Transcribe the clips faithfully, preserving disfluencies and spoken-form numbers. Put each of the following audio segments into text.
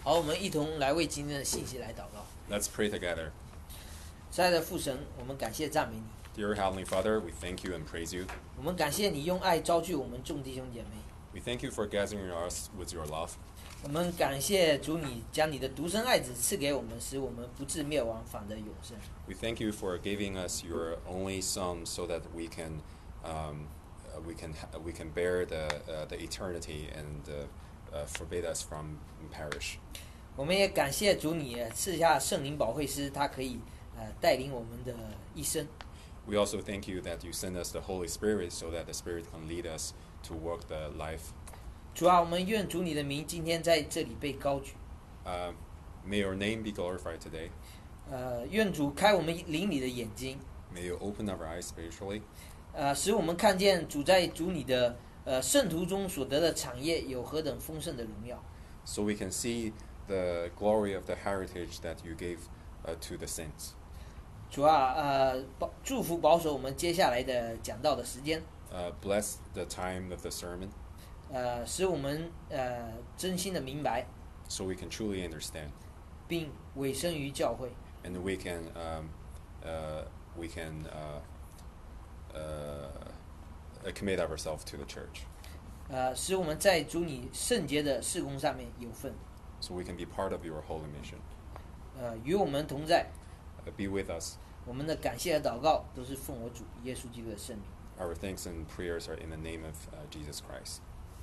好，我们一同来为今天的信息来祷告。 Let's pray together. 亲爱的父神，我们感谢赞美你， Dear Heavenly Father, we thank you and praise you. 我们感谢你用爱招聚我们众弟兄姐妹， We thank you for gathering us with your love. 我们感谢主你将你的独生爱子赐给我们，使我们不至灭亡，反得永生。 We thank you for giving us your only Son so that we can um, uh, we can ha- we can bear the uh, the eternity and uh, uh, forbid us from perish. 我们也感谢主你赐下圣灵保惠师，他可以呃带领我们的一生。 We also thank you that you send us the Holy Spirit so that the Spirit can lead us to work the life. 主啊，我们愿主你的名今天在这里被高举。 Uh, may your name be glorified today. 呃，愿主开我们灵里的眼睛， May you open our eyes spiritually, 呃，使我们看见主在主你的呃圣徒中所得的产业有何等丰盛的荣耀。 so we can see the glory of the heritage that you gave uh, to the saints. 主啊，呃，保祝福保守我们接下来的讲道的时间， Uh, bless the time of the sermon 呃，使我们呃真心的明白， so we can truly understand 并委身于教会。 and we can um, uh, we can uh, uh, commit ourselves to the church 呃，使我们在主你圣洁的事工上面有份， so we can be part of your holy mission. 呃，与我们同在。 Uh, be with us. 我们的感谢和祷告都是奉我主耶稣基督的圣名。 Our thanks and prayers are in the name of uh, Jesus Christ.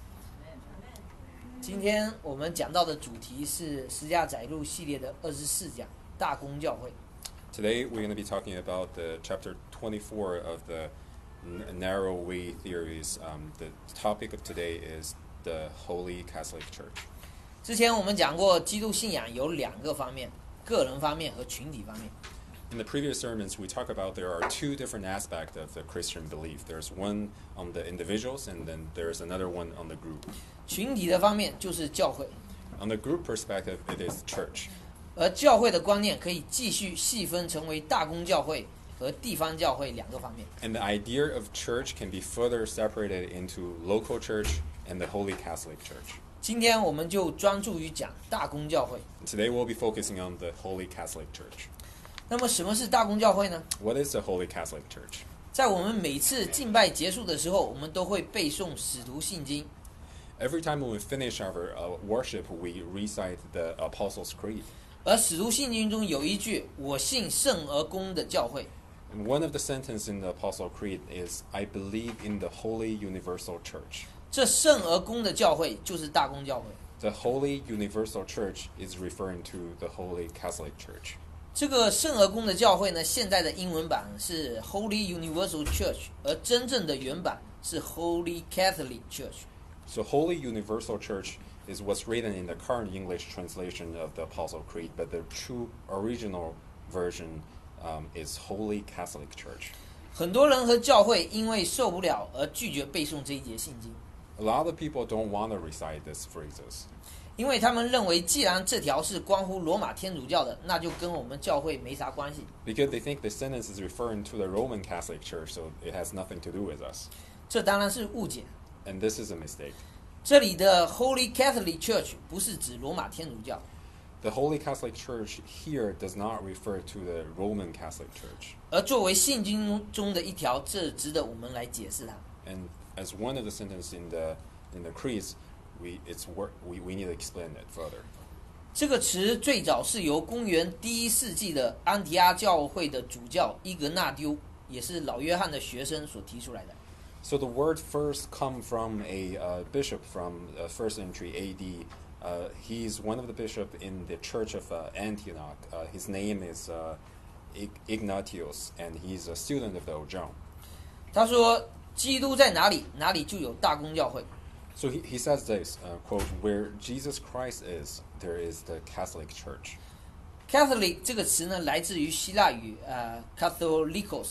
今天我们讲到的主题是十架载入系列的二十四讲大公教会。 Today we're going to be talking about the chapter twenty-four of the n- narrow way theories. Um, the topic of today is the Holy Catholic Church. 之前我们讲过，基督信仰有两个方面，个人方面和群体方面。 In the previous sermons, we talk about there are two different aspects of the Christian belief. There's one on the individuals, and then there's another one on the group. 群体的方面就是教会， On the group perspective, it is church. 而教会的观念可以继续细分成为大公教会和地方教会两个方面。 And the idea of church can be further separated into local church and the Holy Catholic Church. 今天我们就专注于讲大公教会。 Today we'll be focusing on the Holy Catholic Church. 那么什么是大公教会呢？ What is the Holy Catholic Church? 在我们每次敬拜结束的时候，我们都会背诵使徒信经。 Every time when we finish our uh, worship, we recite the Apostles' Creed. 而使徒信经中有一句“我信圣而公的教会 And one of the sentences in the Apostle Creed is, I believe in the Holy Universal Church. ”， 这圣而公的教会就是大公教会。 The Holy Universal Church is referring to the Holy Catholic Church. 这个圣而公的教会呢，现在的英文版是 Holy Universal Church， 而真正的原版是 Holy Catholic Church。 So Holy Universal Church is what's written in the current English translation of the Apostle Creed, but the true original version um, is Holy Catholic Church. 很多人和教会因为受不了而拒绝背诵这一节信经， A lot of people don't want to recite these phrases 因为他们认为，既然这条是关乎罗马天主教的，那就跟我们教会没啥关系。 because they think the sentence is referring to the Roman Catholic Church, so it has nothing to do with us. 这当然是误解。 And this is a mistake. 这里的 Holy Catholic Church 不是指罗马天主教， The Holy Catholic Church here does not refer to the Roman Catholic Church. 而作为信经中的一条，这值得我们来解释它。 And as one of the sentences in the in the creeds, we it's work we, we need to explain it further. 这个词最早是由公元第一世纪的安提阿教会的主教伊格纳丢，也是老约翰的学生所提出来的。 So the word first come from a uh, bishop from uh, first century A D. Uh, he's one of the bishops in the Church of uh, Antioch. Uh, his name is uh, Ig- Ignatius, and he's a student of the John. 他说：“基督在哪里，哪里就有大公教会。” So he, he says this, uh, quote, where Jesus Christ is, there is the Catholic Church. Catholic 这个词呢，来自于希腊语呃 Catholicos，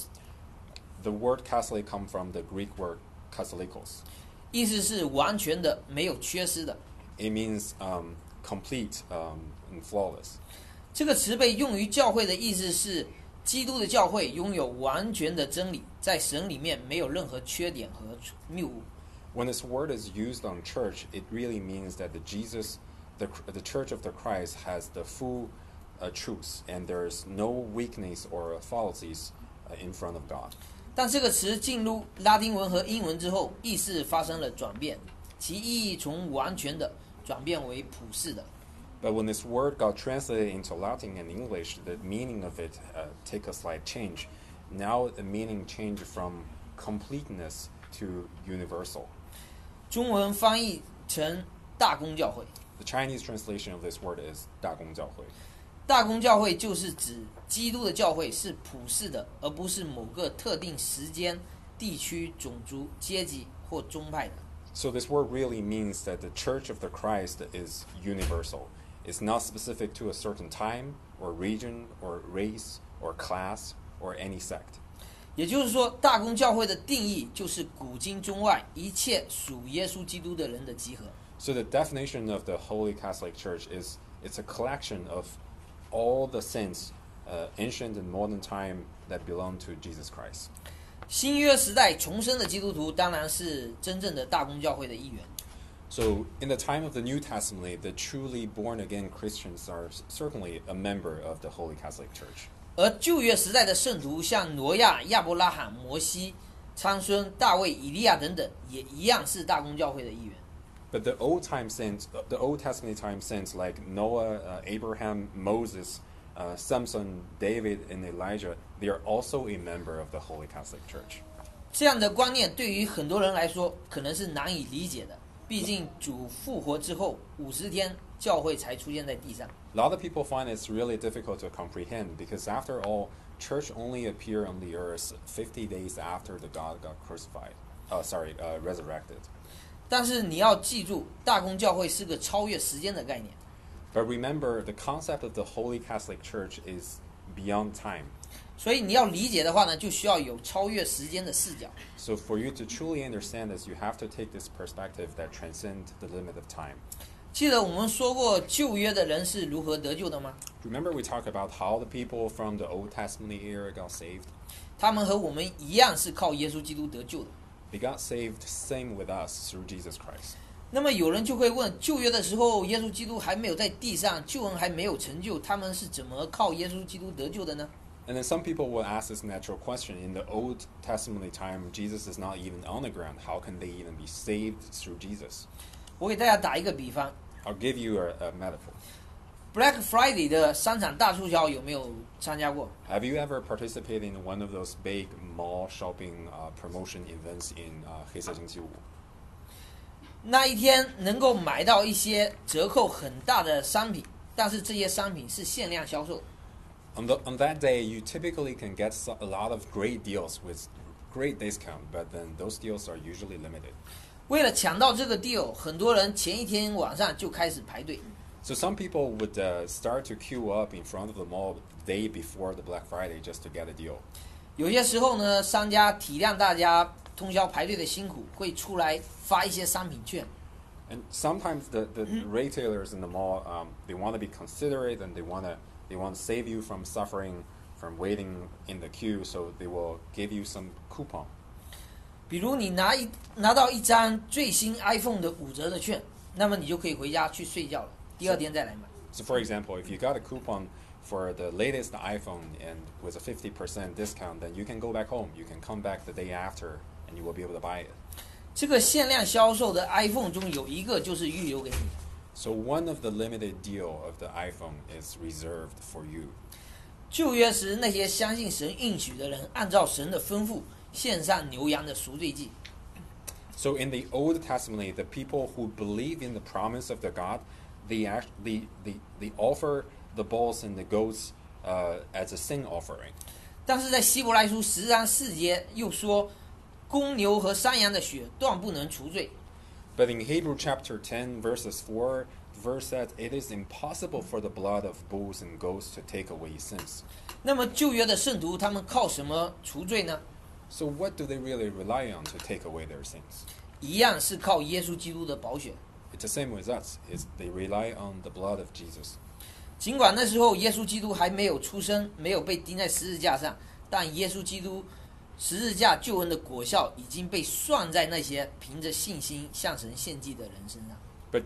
The word Catholic comes from the Greek word Katholikos. 意思是完全的、没有缺失的。 It means um, complete um, and flawless. 这个词被用于教会的意思是，基督的教会拥有完全的真理，在神里面没有任何缺点和谬误。 When this word is used on church, it really means that the Jesus the the Church of the Christ has the full uh, truth, and there's no weakness or fallacies uh, in front of God. 但这个词进入拉丁文和英文之后，意思发生了转变，其意义从完全的转变为普世的。 But when this word got translated into Latin and English, the meaning of it uh, take a slight change. Now the meaning changed from completeness to universal. 中文翻译成大公教会。 The Chinese translation of this word is 大公教会。 大公教会就是指基督的教会是普世的，而不是某个特定时间、地区、种族、阶级或宗派的。 So this word really means that the Church of the Christ is universal. It's not specific to a certain time or region or race or class or any sect. 也就是说，大公教会的定义就是古今中外一切属耶稣基督的人的集合。 So the definition of the Holy Catholic Church is it's a collection of all the saints, uh, ancient and modern time, that belong to Jesus Christ. 新约时代重生的基督徒当然是真正的大公教会的一员。 So in the time of the New Testament, the truly born-again Christians are certainly a member of the Holy Catholic Church. 而旧约时代的圣徒，像挪亚、亚伯拉罕、摩西、参孙、大卫、以利亚等等，也一样是大公教会的一员。 But the old time saints, the Old Testament time saints like Noah, uh, Abraham, Moses, uh, Samson, David, and Elijah, they are also a member of the Holy Catholic Church. 这样的观念对于很多人来说可能是难以理解的，毕竟主复活之后五十天，教会才出现在地上。 A lot of people find it's really difficult to comprehend because after all, church only appeared on the earth fifty days after the God got crucified. Uh, sorry, uh, resurrected. 但是你要记住，大公教会是个超越时间的概念。 But remember, the concept of the Holy Catholic Church is beyond time. 所以你要理解的话呢，就需要有超越时间的视角。 So for you to truly understand this, you have to take this perspective that transcends the limit of time. 记得我们说过旧约的人是如何得救的吗？ Remember we talked about how the people from the Old Testament era got saved? 他们和我们一样是靠耶稣基督得救的。 They got saved same with us through Jesus Christ. 那么有人就会问，旧约的时候，耶稣基督还没有在地上，救恩还没有成就，他们是怎么靠耶稣基督得救的呢？ And then some people will ask this natural question. In the Old Testament time, Jesus is not even on the ground. How can they even be saved through Jesus? 我给大家打一个比方 I'll give you a, a metaphor. ，Black Friday 的商场大促销有没有参加过？ Have you ever participated in one of those big mall shopping uh, promotion events in uh, 黑色星期五？ 那一天能够买到一些折扣很大的商品，但是这些商品是限量销售。 On, the, on that day, you typically can get so, a lot of great deals with great discount, but then those deals are usually limited. 为了抢到这个 deal， 很多人前一天晚上就开始排队。 So some people would uh, start to queue up in front of the mall the day before the Black Friday just to get a deal. 有些时候呢，商家体谅大家通宵排队的辛苦，会出来发一些商品券。 And sometimes the, the retailers in the mall, um, they want to be considerate and they want to they want to save you from suffering, from waiting in the queue, so they will give you some coupon. 比如你拿一拿到一张最新 iPhone 的五折的券，那么你就可以回家去睡觉了，第二天再来买。 So for example, if you got a coupon for the latest iPhone and with a fifty percent discount, then you can go back home. You can come back the day after and you will be able to buy it. 这个限量销售的 iPhone 中有一个就是预留给你。 So one of the limited deal of the iPhone is reserved for you. 旧约时那些相信神应许的人，按照神的吩咐献上牛羊的赎罪祭。 So in the Old Testament, the people who believe in the promise of the God, they actually they, they offer the bulls and the goats uh, as a sin offering. 但是在希伯来书十章四节又说，公牛和山羊的血断不能除罪。 But in Hebrew chapter ten, verses four, the verse said, "It is impossible for the blood of bulls and goats to take away sins." 那么旧约的圣徒他们靠什么除罪呢？ So what do they really rely on to take away their sins? 一样是靠耶稣基督的宝血。 It's the same with us. Is they rely on the blood of Jesus. 尽管那时候耶稣基督还没有出生，没有被钉在十字架上，但耶稣基督十字架救恩的果效已经被算在那些凭着信心向神献祭的人身上。 But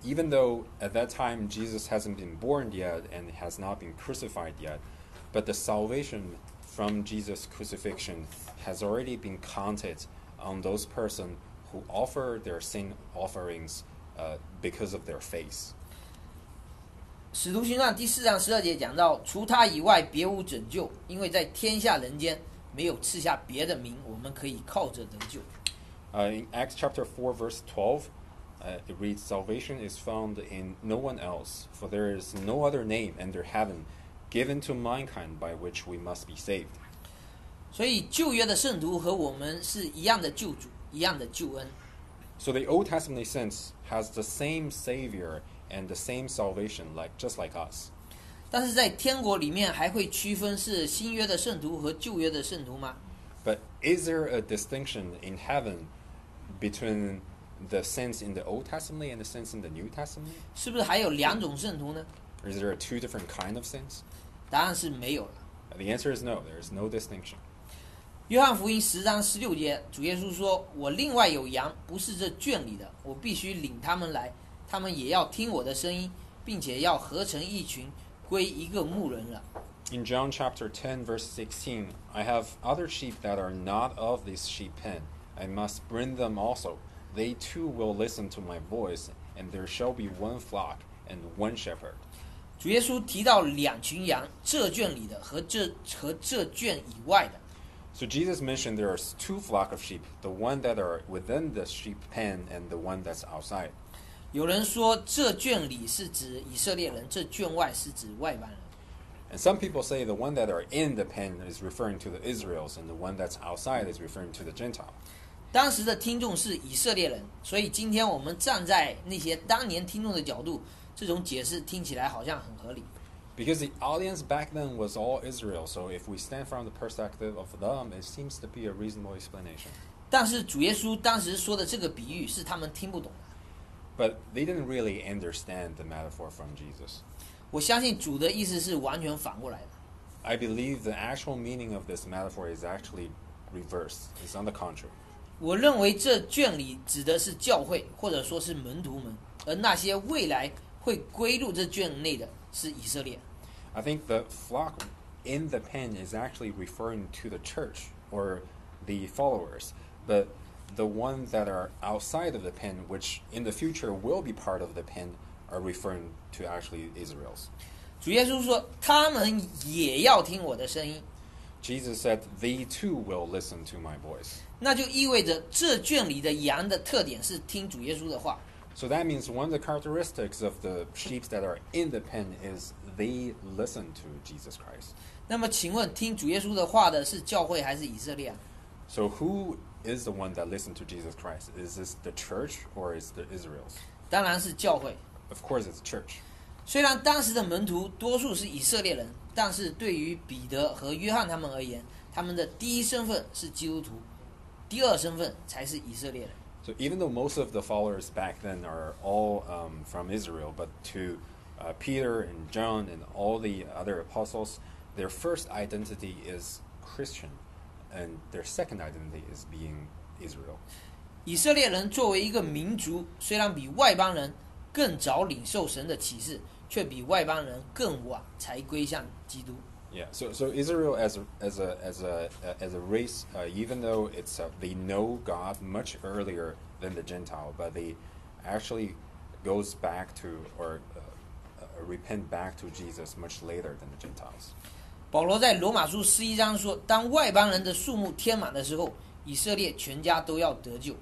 even though at that time Jesus hasn't been born yet and has not been crucified yet, but the salvation from Jesus' crucifixion has already been counted on those persons who offer their sin offerings uh, because of their faith. 使徒行传第四章十二节讲到，除他以外别无拯救，因为在天下人间没有赐下别的名，我们可以靠着得救。 Uh, in Acts chapter four, verse twelve, uh, it reads, "Salvation is found in no one else, for there is no other name under heaven given to mankind by which we must be saved." 所以旧约的圣徒和我们是一样的救主，一样的救恩。 So the Old Testament saints has the same Savior and the same salvation, like just like us. 但是在天国里面还会区分是新约的圣徒和旧约的圣徒吗？ But is there a distinction in heaven between the saints in the Old Testament and the saints in the New Testament? 是不是还有两种圣徒呢？ Or is there two different kind of saints? 答案是没有了。 The answer is no. There is no distinction. 约翰福音十章十六节，主耶稣说：“我另外有羊，不是这圈里的，我必须领他们来，他们也要听我的声音，并且要合成一群，归一个牧人了。” In John chapter ten, verse sixteen, "I have other sheep that are not of this sheep pen. I must bring them also. They too will listen to my voice, and there shall be one flock and one shepherd." 主耶稣提到两群羊，这圈里的和这和这圈以外的。 So Jesus mentioned there are two flock of sheep, the one that are within the sheep pen and the one that's outside. 有人说这圈里是指以色列人，这圈外是指外邦人。 And some people say the one that are in the pen is referring to the Israels, and the one that's outside is referring to the Gentile. 当时的听众是以色列人，所以今天我们站在那些当年听众的角度，这种解释听起来好像很合理。 Because the audience back then was all Israel, so if we stand from the perspective of them, it seems to be a reasonable explanation. 但是主耶稣当时说的这个比喻是他们听不懂的。 But they didn't really understand the metaphor from Jesus. 我相信主的意思是完全反过来的。 I believe the actual meaning of this metaphor is actually reversed. It's on the contrary. 我认为这圈里指的是教会，或者说是门徒们，而那些未来会归入这圈内的是以色列。 I think the flock in the pen is actually referring to the church or the followers, but the ones that are outside of the pen, which in the future will be part of the pen, are referring to actually Israel's. 主耶稣说，他们也要听我的声音。 Jesus said, "They too will listen to my voice." 那就意味着这圈里的羊的特点是听主耶稣的话。 So that means one of the characteristics of the sheep that are in the pen is they listen to Jesus Christ. 那么，请问听主耶稣的话的是教会还是以色列啊？ So who is the one that listened to Jesus Christ? Is this the church or is the Israels? 当然是教会。 Of course it's church. 虽然当时的门徒多数是以色列人，但是对于彼得和约翰他们而言，他们的第一身份是基督徒，第二身份才是以色列人。 So even though most of the followers back then are all um, from Israel, but to uh, Peter and John and all the other apostles, their first identity is Christian, and their second identity is being Israel. 以色列人作为一个民族，虽然比外邦人更早领受神的启示，却比外邦人更晚才归向基督。 Yeah, so so Israel as a as a as a as a race, uh, even though it's uh, they know God much earlier than the Gentile, but they actually goes back to or uh, uh, repent back to Jesus much later than the Gentiles. 保罗在罗马书十一章说，当外邦人的数目填满的时候，以色列全家都要得救。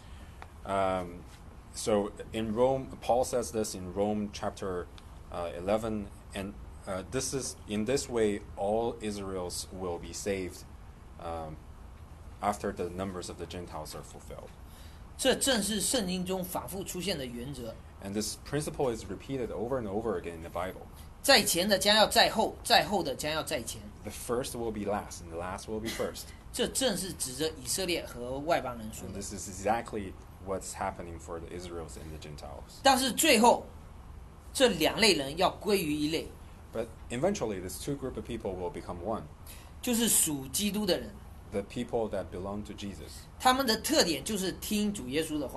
Um, so in Rome, Paul says this in Rome chapter uh, eleven, and uh, this is in this way all Israels will be saved um, after the numbers of the Gentiles are fulfilled. 这正是圣经中反复出现的原则。 And this principle is repeated over and over again in the Bible. 在前的将要在后，在后的将要在前。 The first will be last, and the last will be first. 这正是指着以色列和外邦人说 And 的。 this is exactly what's happening for the Israels and the Gentiles. 但是最后，这两类人要归于一类， But eventually, this two group of people will become one. 就是属基督的人。 The people that belong to Jesus. 他们的特点就是听主耶稣的话。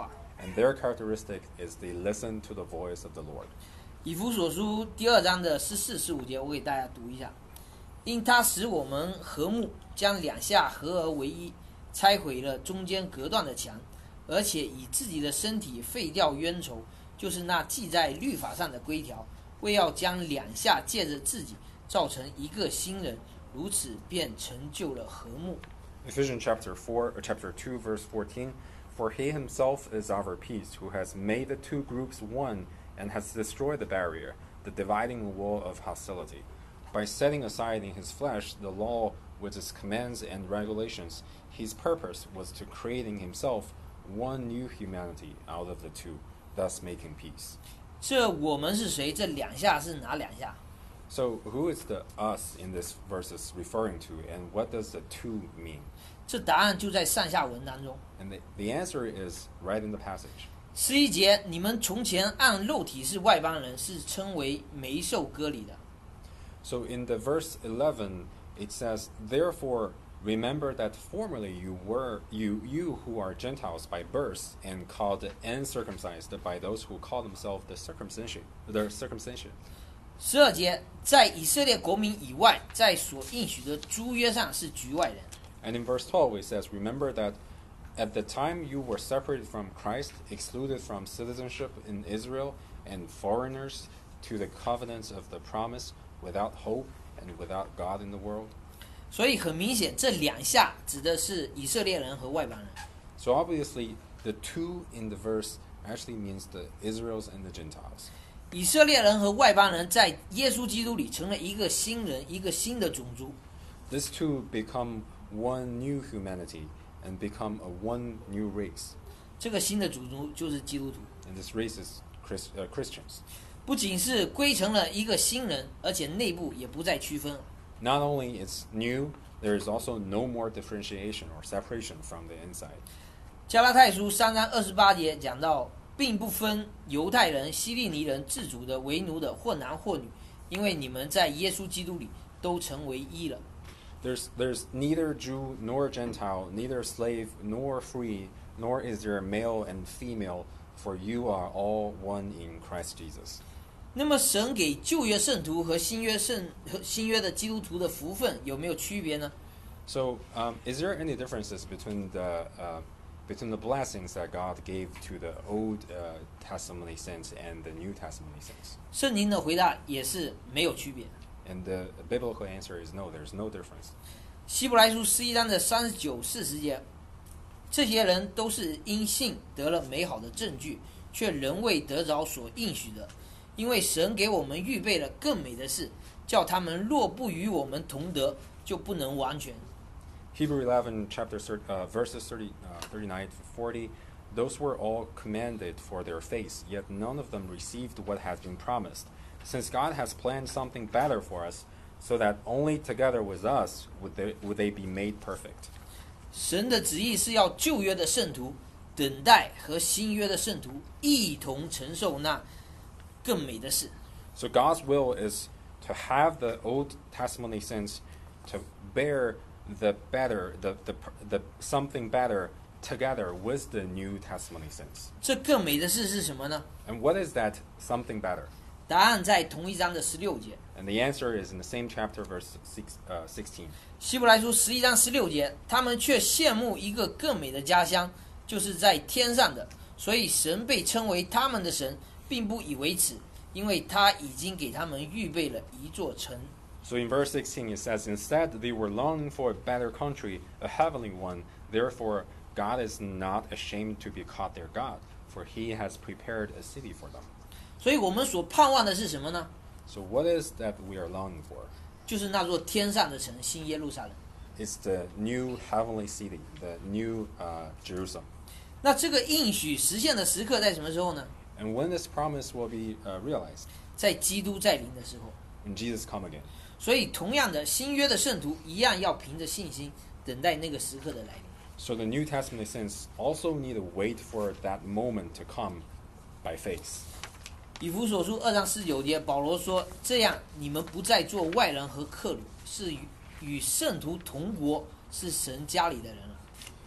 and their characteristic is they listen to the voice of the Lord. 以弗所书第二章的十四、十五节，我给大家读一下。因他使我们和睦，将两下合而为一，拆毁了中间隔断的墙，而且以自己的身体废掉冤仇，就是那记在律法上的规条，为要将两下借着自己造成一个新人，如此便成就了和睦。 Ephesians chapter four, or chapter two, verse fourteen. For he himself is our peace, who has made the two groups one, and has destroyed the barrier, the dividing wall of hostility, by setting aside in his flesh the law with its commands and regulations. His purpose was to create in himself one new humanity out of the two, thus making peace. 这我们是谁？这两下是哪两下？ So who is the us in this verses referring to, and what does the two mean? 这答案就在上下文当中。 And the, the answer is right in the passage. 十一节，你们从前按肉体是外邦人，是称为没受割礼的。 So in the verse eleven, it says, Therefore, remember that formerly you were you you who are Gentiles by birth and called uncircumcised by those who call themselves the circumcision, the circumcision. 十二节，在以色列国民以外，在所应许的诸约上是局外人。 And in verse twelve, it says, Remember that at the time you were separated from Christ, excluded from citizenship in Israel, and foreigners to the covenants of the promise, without hope and without God in the world. 所以很明显，这两下指的是以色列人和外邦人。 So obviously, the two in the verse actually means the Israels and the Gentiles. 以色列人和外邦人在耶稣基督里成了一个新人，一个新的种族。 These two become one new humanity and become a one new race. 这个新的种族就是基督徒。 And this race is Chris, uh, Christians. 不仅是归成了一个新人，而且内部也不再区分。 Not only it's new, there is also no more differentiation or separation from the inside. 加拉太书三章二十八节讲到，并不分犹太人、希利尼人、自主的、为奴的，或男或女，因为你们在耶稣基督里都成为一了。 There's, there's neither Jew nor Gentile, neither slave nor free, nor is there male and female, for you are all one in Christ Jesus. 那么，神给旧约圣徒和新约圣和新约的基督徒的福分有没有区别呢？ So, um, is there any differences between the uh, between the blessings that God gave to the Old uh, Testimony saints and the New Testimony saints? 圣经的回答也是没有区别。 And the biblical answer is no. There's no difference. 希伯来书十一章的三十九、四十节，这些人都是因信得了美好的证据，却仍未得着所应许的。因为神给我们预备了更美的事，叫他们若不与我们同得，就不能完全。 Hebrew eleven, chapter uh, verses thirty, uh, thirty-nine to forty. Those were all commended for their faith, yet none of them received what has been promised. Since God has planned something better for us, so that only together with us would they, would they be made perfect. 神的旨意是要旧约的圣徒等待和新约的圣徒一同承受那更美的事。 So God's will is to have the Old Testimony saints to bear the better, the, the, the something better together with the New Testimony saints. 这更美的事是什么呢？ And what is that something better? 答案在同一章的十六节。 And the answer is in the same chapter, verse six, uh, sixteen. 希伯来书十一章十六节，他们却羡慕一个更美的家乡，就是在天上的。所以神被称为他们的神，并不以为耻，因为他已经给他们预备了一座城。 So in verse sixteen it says, Instead they were longing for a better country, a heavenly one. Therefore God is not ashamed to be called their God, for he has prepared a city for them. 所以我们所盼望的是什么呢？ So what is that we are longing for? 就是那座天上的城，新耶路撒冷。 It's the new heavenly city, the new uh, Jerusalem. 那这个应许实现的时刻在什么时候呢？ And when this promise will be uh, realized? 在基督再临的时候。 When Jesus come again. 所以，同样的，新约的圣徒一样要凭着信心等待那个时刻的来临。 So the New Testament saints also need to wait for that moment to come by faith. 以弗所书二章十九节，保罗说：“这样，你们不再做外人和客旅，是与与圣徒同国，是神家里的人了。”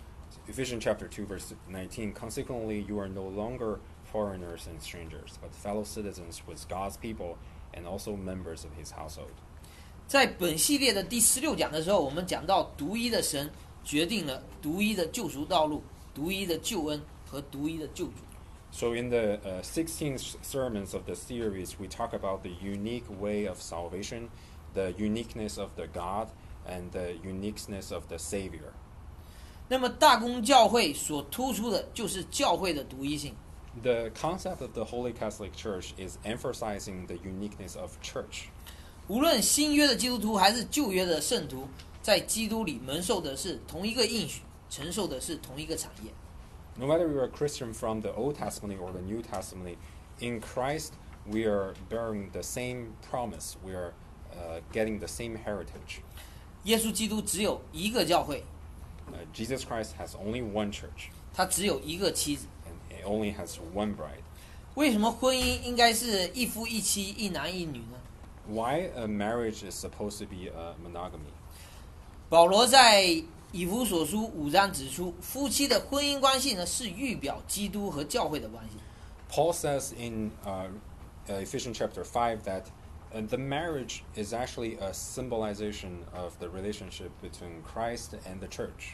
Ephesians chapter two, verse nineteen, consequently, you are no longer foreigners and strangers, but fellow citizens with God's people and also members of his household. 在本系列的第十六讲的时候，我们讲到独一的神决定了独一的救赎道路、独一的救恩和独一的救主。 So in the uh, sixteen sermons of the series, we talk about the unique way of salvation, the uniqueness of the God, and the uniqueness of the Savior. 那么大公教会所突出的就是教会的独一性。 The concept of the Holy Catholic Church is emphasizing the uniqueness of church. 无论新约的基督徒还是旧约的圣徒，在基督里蒙受的是同一个应许，承受的是同一个产业。 No matter you're a Christian from the Old Testament or the New Testament, in Christ we are bearing the same promise. We are uh, getting the same heritage. 耶稣基督只有一个教会， Uh, Jesus Christ has only one church, 他只有一个妻子。 and it only has one bride. 为什么婚姻应该是一夫一妻、一男一女呢？ Why a marriage is supposed to be a monogamy? 保罗在以弗所书五章指出，夫妻的婚姻关系呢是预表基督和教会的关系。 Paul says in uh, uh, Ephesians chapter five that uh, the marriage is actually a symbolization of the relationship between Christ and the church.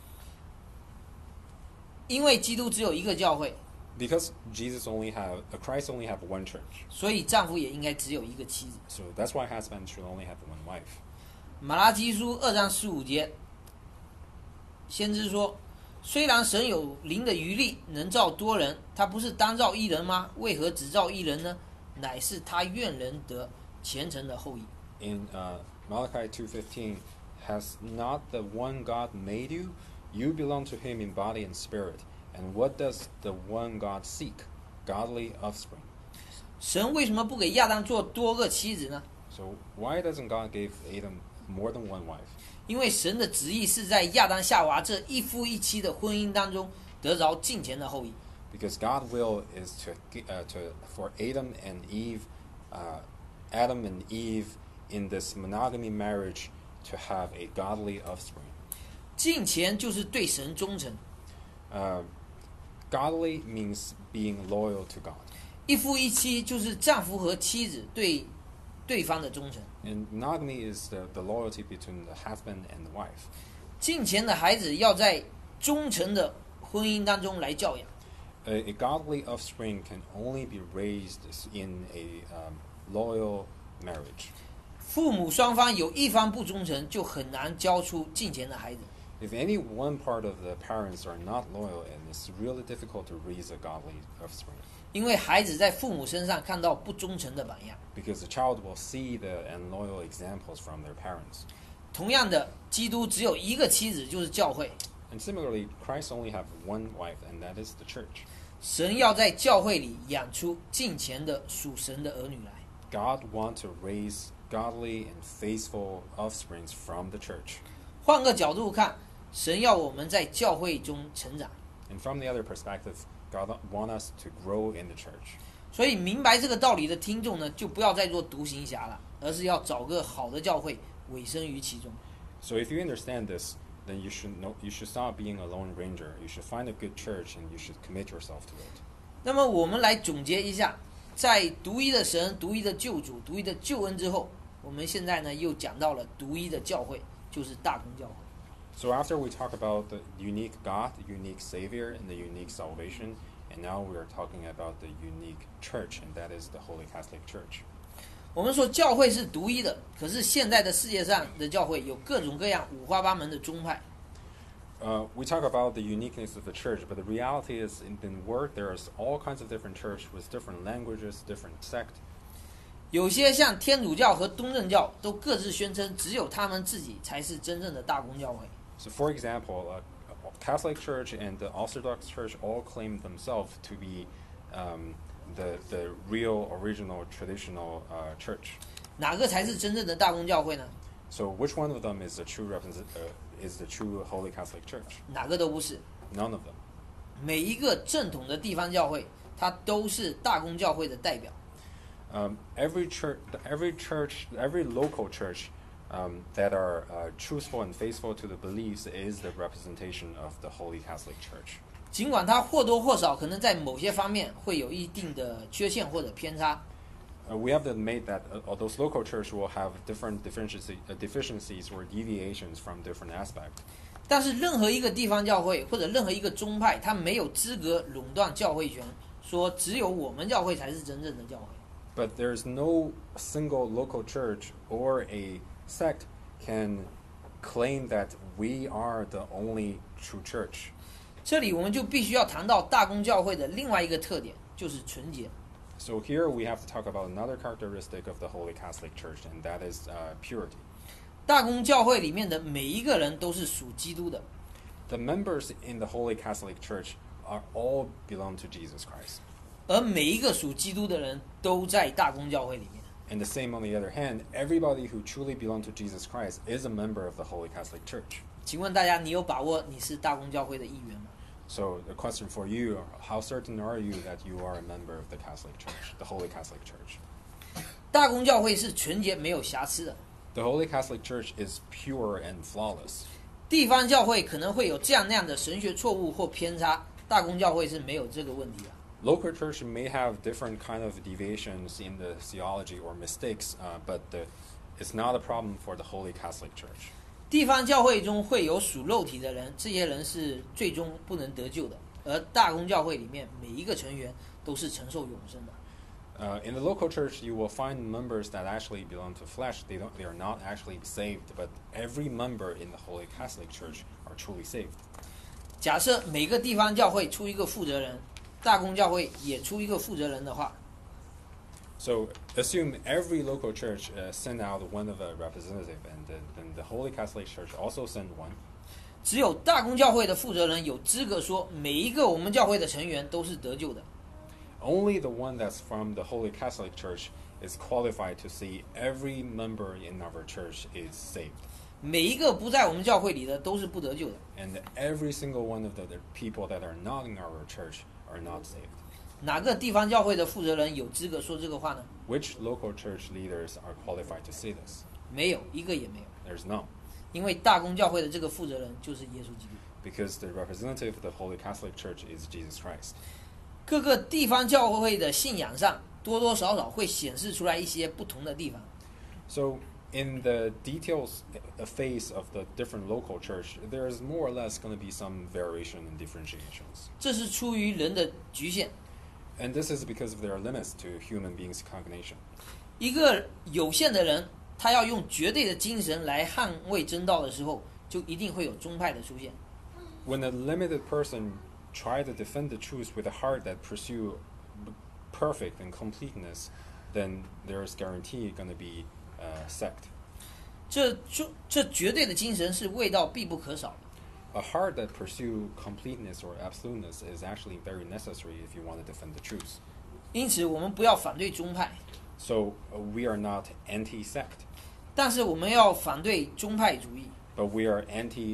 因为基督只有一个教会， Because Jesus only have, uh, Christ only have one church. 所以丈夫也应该只有一个妻子。 So that's why husbands should only have one wife. 马拉基书二章十五节，先知说：“虽然神有灵的余力，能造多人，他不是单造一人吗？为何只造一人呢？乃是他愿人得虔诚的后裔。” In uh, Malachi two fifteen, has not the one God made you? You belong to him in body and spirit. And what does the one God seek? Godly offspring. 神为什么不给亚当做多个妻子呢？ So why doesn't God give Adam more than one wife? 因为神的旨意是在亚当夏娃这一夫一妻的婚姻当中得着敬虔的后裔。 Because God's will is to uh, to for Adam and Eve, uh, Adam and Eve in this monogamy marriage to have a godly offspring. 敬虔就是对神忠诚， Uh, godly means being loyal to God. 一夫一妻就是丈夫和妻子对对方的忠诚。 And monogamy is the, the loyalty between the husband and the wife. 敬虔的孩子要在忠诚的婚姻当中来教养。 A, a godly offspring can only be raised in a um, loyal marriage. 父母双方有一方不忠诚，就很难教出敬虔的孩子。 If any one part of the parents are not loyal, and it's really difficult to raise a godly offspring. 因为孩子在父母身上看到不忠诚的榜样。 Because the child will see the unloyal examples from their parents. 同样的，基督只有一个妻子，就是教会。 And similarly, Christ only have one wife, and that is the church. 神要在教会里养出敬虔的属神的儿女来。 God wants to raise godly and faithful offsprings from the church. 换个角度看，神要我们在教会中成长。 And from the other perspective, God wants us to grow in the church. 所以明白这个道理的听众呢，就不要再做独行侠了，而是要找个好的教会，委身于其中。 So if you understand this, then you should know, you should stop being a lone ranger. You should find a good church and you should commit yourself to it. 那么我们来总结一下，在独一的神、独一的救主、独一的救恩之后，我们现在呢又讲到了独一的教会，就是大公教会。 So after we talk about the unique God, the unique Savior, and the unique salvation, and now we are talking about the unique church, and that is the Holy Catholic Church. 我们说教会是独一的，可是现在的世界上的教会有各种各样五花八门的宗派。 Uh, we talk about the uniqueness of the church, but the reality is in the world there's all kinds of different churches with different languages, different sects. 有些像天主教和东正教都各自宣称，只有他们自己才是真正的大公教会。 So for example, uh, Catholic Church and the Orthodox Church all claim themselves to be um, the, the real, original, traditional uh, church. 哪个才是真正的大公教会呢？ So which one of them is the true represent, uh, is the true Holy Catholic Church? 哪个都不是。 None of them. 每一个正统的地方教会，它都是大公教会的代表。 Um, every church, every church, every local church um, that are uh, truthful and faithful to the beliefs is the representation of the Holy Catholic Church. 尽管它或多或少可能在某些方面会有一定的缺陷或者偏差， Uh, we have to admit that uh, although local church will have different deficiency, uh, deficiencies or deviations from different aspects, 但是任何一个地方教会或者任何一个宗派，它没有资格垄断教会权，说只有我们教会才是真正的教会。 but there's no single local church or a sect can claim that we are the only true church. 这里我们就必须要谈到大公教会的另外一个特点，就是纯洁。 So here we have to talk about another characteristic of the Holy Catholic Church, and that is uh, purity. 大公教会里面的每一个人都是属基督的， The members in the Holy Catholic Church are all belong to Jesus Christ. 而每一个属基督的人都在大公教会里面。 And the same on the other hand, everybody who truly belongs to Jesus Christ is a member of the Holy Catholic Church. 请问大家，你有把握你是大公教会的一员吗？ So the question for you, how certain are you that you are a member of the Catholic Church, the Holy Catholic Church? 大公教会是纯洁没有瑕疵的， The Holy Catholic Church is pure and flawless. 地方教会可能会有这样那样的神学错误或偏差，大公教会是没有这个问题的。 Local church may have different kind of deviations in the theology or mistakes, uh, but the, it's not a problem for the Holy Catholic Church. 地方教会中会有属肉体的人，这些人是最终不能得救的，而大公教会里面每一个成员都是承受永生的。 Uh, in the local church, you will find members that actually belong to flesh. They don't. They are not actually saved. But every member in the Holy Catholic Church are truly saved. 假设每个地方教会出一个负责人，大公教会也出一个负责人的话， So assume every local church uh, send out one of a representative, and then, then the Holy Catholic Church also send one. 只有大公教会的负责人有资格说每一个我们教会的成员都是得救的。 Only the one that's from the Holy Catholic Church is qualified to say every member in our church is saved. 每一个不在我们教会里的都是不得救的。 And every single one of the, the people that are not in our church are not saved. 哪个地方教会的负责人有资格说这个话呢？ Which local church leaders are qualified to say this? 没有，一个也没有。 There's none. 因为大公教会的这个负责人就是耶稣基督。 Because the representative of the Holy Catholic Church is Jesus Christ. 各个地方教会的信仰上，多多少少会显示出来一些不同的地方。 So in the details uh, phase of the different local church, there's more or less going to be some variation and differentiations. 这是出于人的局限。 And this is because there are limits to human beings' cognition. 一个有限的人，他要用绝对的精神来捍卫真道的时候，就一定会有宗派的出现。 When a limited person try to defend the truth with a heart that pursue perfect and completeness, then there's guarantee going to be a sect. 这就这绝对的精神是味道必不可少的。 A heart that pursue completeness or absoluteness is actually very necessary if you want to defend the truth. 因此，我们不要反对宗派， So uh, we are not anti-sect, 但是我们要反对宗派主义， but we are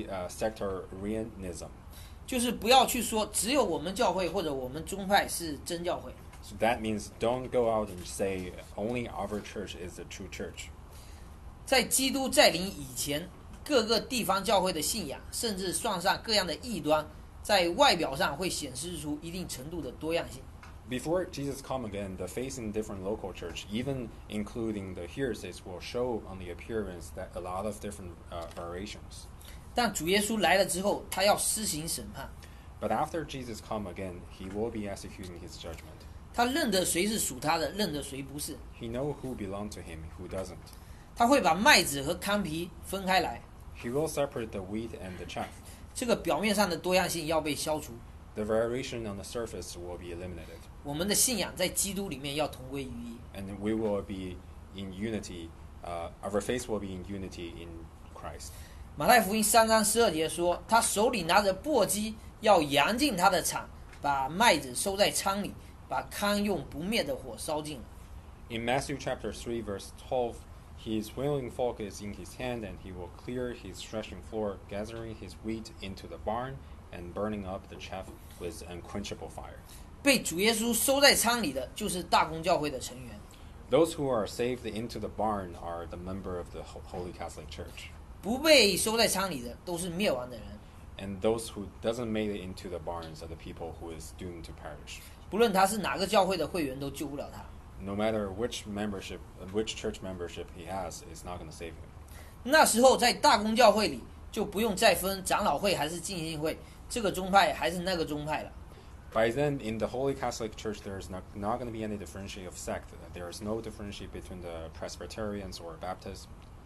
anti-sectarianism. 就是不要去说只有我们教会或者我们宗派是真教会。 So that means don't go out and say only our church is the true church. 在基督再临以前，各个地方教会的信仰，甚至算上各样的异端，在外表上会显示出一定程度的多样性。 Before Jesus come again, the faith in different local church, even including the heresies, will show on the appearance that a lot of different uh, variations. 但主耶稣来了之后，他要施行审判， But after Jesus come again, he will be executing his judgment. 他认得谁是属他的，认得谁不是。 He know who belong to him, who doesn't. 他会把麦子和糠皮分开来， He will separate the wheat and the chaff. 这个表面上的多样性要被消除。 The variation on the surface will be eliminated. 我们的信仰在基督里面要同归于一。 And we will be in unity. Uh, our faith will be in unity in Christ. 马太福音三章十二节说，他手里拿着簸箕，要扬进他的场，把麦子收在仓里，把糠用不灭的火烧尽了。 In Matthew chapter three, verse twelve, his winnowing fork is in his hand, and he will clear his threshing floor, gathering his wheat into the barn, and burning up the chaff with unquenchable fire. 被主耶稣收在仓里的，就是大公教会的成员。 Those who are saved into the barn are the member of the Holy Catholic Church. 不被收在仓里的都是灭亡的人。 And those who doesn't make it into the barns are the people who is doomed to perish. 不论他是哪个教会的会员，都救不了他。 No matter which membership, which church membership he has, is not going to save him. 那时候在大公教会里，就不用再分长老会还是浸信会，这个宗派还是那个宗派了。 By then, in the Holy Catholic Church, there is not, not going to be any differentiation of sect. There is no differentiation between the Presbyterians or Baptists.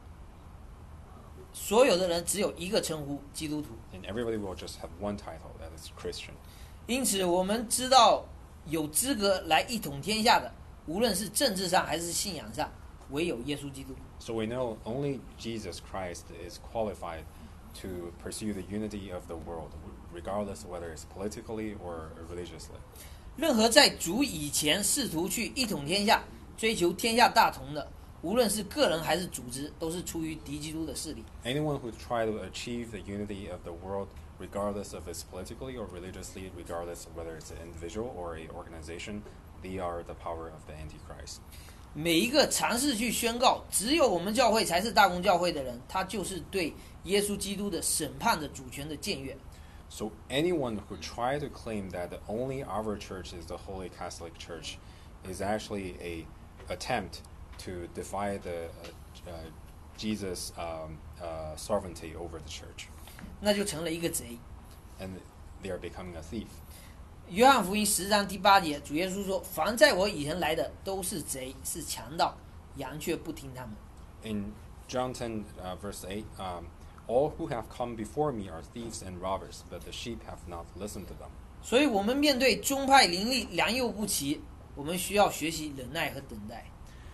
所有的人只有一个称呼，基督徒。 And everybody will just have one title, that is Christian. 因此，我们知道有资格来一统天下的，无论是政治上还是信仰上，唯有耶稣基督。 So we know only Jesus Christ is qualified to pursue the unity of the world, regardless of whether it's politically or religiously. 任何在主以前试图去一统天下、追求天下大同的，无论是个人还是组织，都是出于敌基督的势力。 Anyone who try to achieve the unity of the world, regardless of it's politically or religiously, regardless of whether it's an individual or an organization, they are the power of the Antichrist. 每一个尝试去宣告只有我们教会才是大公教会的人，他就是对耶稣基督的审判的主权的僭越。 So anyone who try to claim that only our church is the Holy Catholic Church is actually a attempt to defy the uh, uh, Jesus' um, uh, sovereignty over the church. 那就成了一个贼。 And they are becoming a thief. 约翰福音十章第八节，主耶稣说：“凡在我以前来的，都是贼，是强盗，羊却不听他们。” In John ten, uh, verse eight, um, all who have come before me are thieves and robbers, but the sheep have not listened to them. 所以，我们面对宗派林立、良莠不齐，我们需要学习忍耐和等待。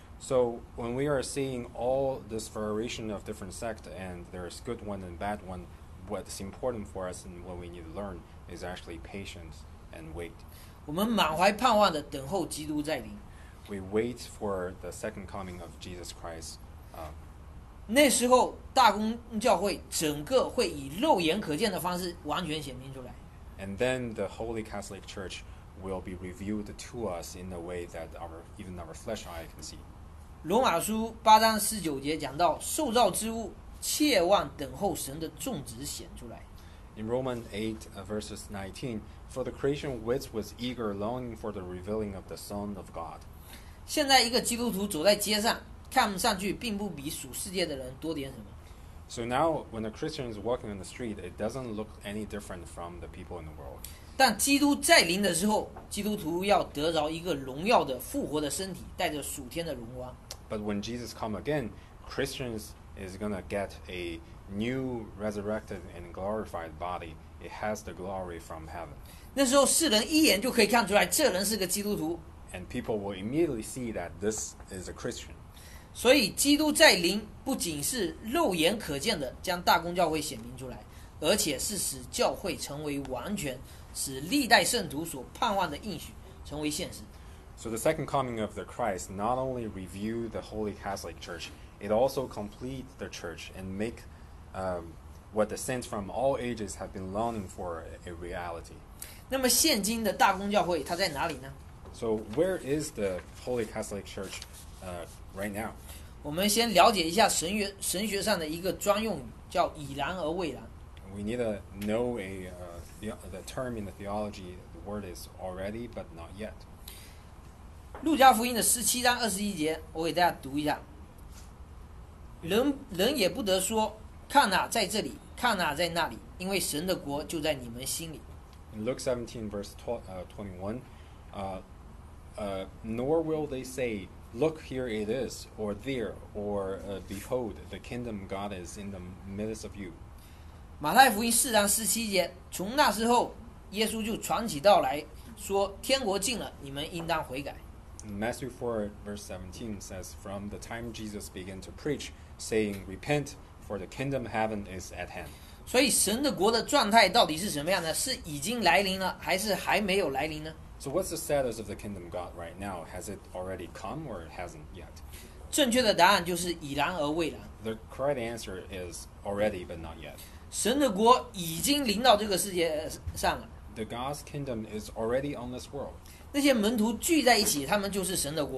So when we are seeing all this variation of different sects, and there's good one and bad one, what's important for us and what we need to learn is actually patience and wait. 我们满怀盼望的等候基督再临。 We wait for the second coming of Jesus Christ. Uh, 那时候，大公教会整个会以肉眼可见的方式完全显明出来。 And then the Holy Catholic Church will be revealed to us in a way that our even our flesh eye can see. 罗马书八章十九节讲到，受造之物切望等候神的种子显出来。 In Romans eight, uh, verses nineteen, for the creation which was eager longing for the revealing of the Son of God. 现在一个基督徒走在街上，看上去并不比属世界的人多点什么。 So now, when a Christian is walking on the street, it doesn't look any different from the people in the world. 但基督再临的时候，基督徒要得着一个荣耀的复活的身体，带着属天的荣光。 But when Jesus come again, Christians is gonna get a new resurrected and glorified body. It has the glory from heaven. 那时候世人一眼就可以看出来，这人是个基督徒。 And people will immediately see that this is a Christian. 所以基督再临不仅是肉眼可见的将大公教会显明出来，而且是使教会成为完全，使历代圣徒所盼望的应许成为现实。 So the second coming of the Christ not only review the Holy Catholic Church, it also complete the church and make um, what the saints from all ages have been longing for a reality. 那么现今的大公教会它在哪里呢？ So where is the Holy Catholic Church uh, right now? 我们先了解一下神学神学上的一个专用语，叫已然而未然。 We need to know a uh, the, the term in the theology. The word is already, but not yet. 路加福音的十七章二十一节，我给大家读一下。人人也不得说，看哪，在这里，看哪，在那里，因为神的国就在你们心里。 In Luke seventeen, verse twenty-one, uh, uh, nor will they say, "Look, here it is," or "There," or uh, "Behold, the kingdom of God is in the midst of you." 马太福音四章十七节，从那时候，耶稣就传起道来说：“天国近了，你们应当悔改。” Matthew four, verse seventeen says, "From the time Jesus began to preach, saying, Repent, for the kingdom of heaven is at hand." 所以神的国的状态到底是什么样呢？是已经来临了，还是还没有来临呢？ So what's the status of the kingdom of God right now? Has it already come or it hasn't yet? 正确的答案就是已然而未然。 The correct answer is already but not yet. 神的国已经临到这个世界上了。 The God's kingdom is already on this world. 那些门徒聚在一起，他们就是神的国。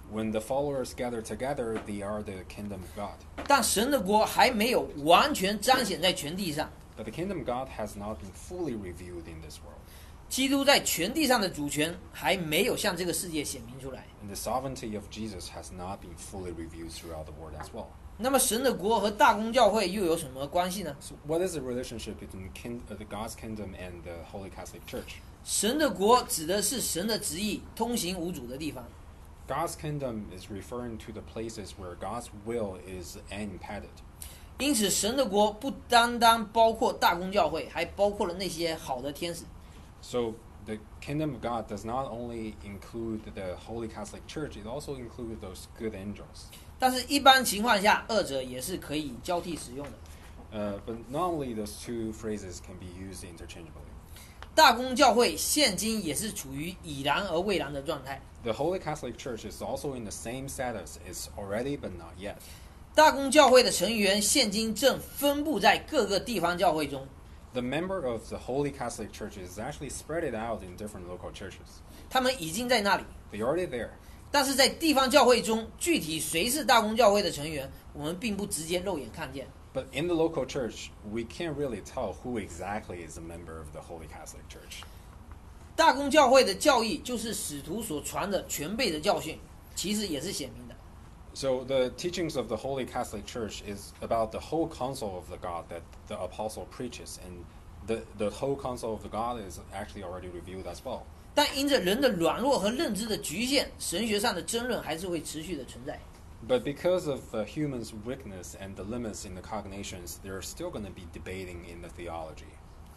When the followers gather together, they are the kingdom of God. 但神的国还没有完全彰显在全地上。 But the kingdom of God has not been fully revealed in this world. 基督在全地上的主权还没有向这个世界显明出来。 And the sovereignty of Jesus has not been fully revealed throughout the world as well. 那么神的国和大公教会又有什么关系呢？ So what is the relationship between kin- uh, the God's kingdom and the Holy Catholic Church? 神的国指的是神的旨意通行无阻的地方。 God's kingdom is referring to the places where God's will is unimpeded. 因此，神的国不单单包括大公教会，还包括了那些好的天使。 So the kingdom of God does not only include the Holy Catholic Church, it also includes those good angels. 但是，一般情况下，二者也是可以交替使用的。 Uh, but normally those two phrases can be used interchangeably. 大公教会现今也是处于已然而未然的状态。 The Holy Catholic Church is also in the same status as already but not yet. 大公教会的成员现今正分布在各个地方教会中。 The member of the Holy Catholic Church is actually spread it out in different local churches. 他们已经在那里， They're already there. 但是在地方教会中，具体谁是大公教会的成员，我们并不直接肉眼看见。 But in the local church, we can't really tell who exactly is a member of the Holy Catholic Church. 大公教会的教义就是使徒所传的全备的教训，其实也是显明的。 So the teachings of the Holy Catholic Church is about the whole counsel of the God that the apostle preaches, and the, the whole counsel of the God is actually already revealed as well. 但因着人的软弱和认知的局限，神学上的争论还是会持续的存在。 But because of uh, humans' weakness and the limits in the cognitions, they're still going to be debating in the theology.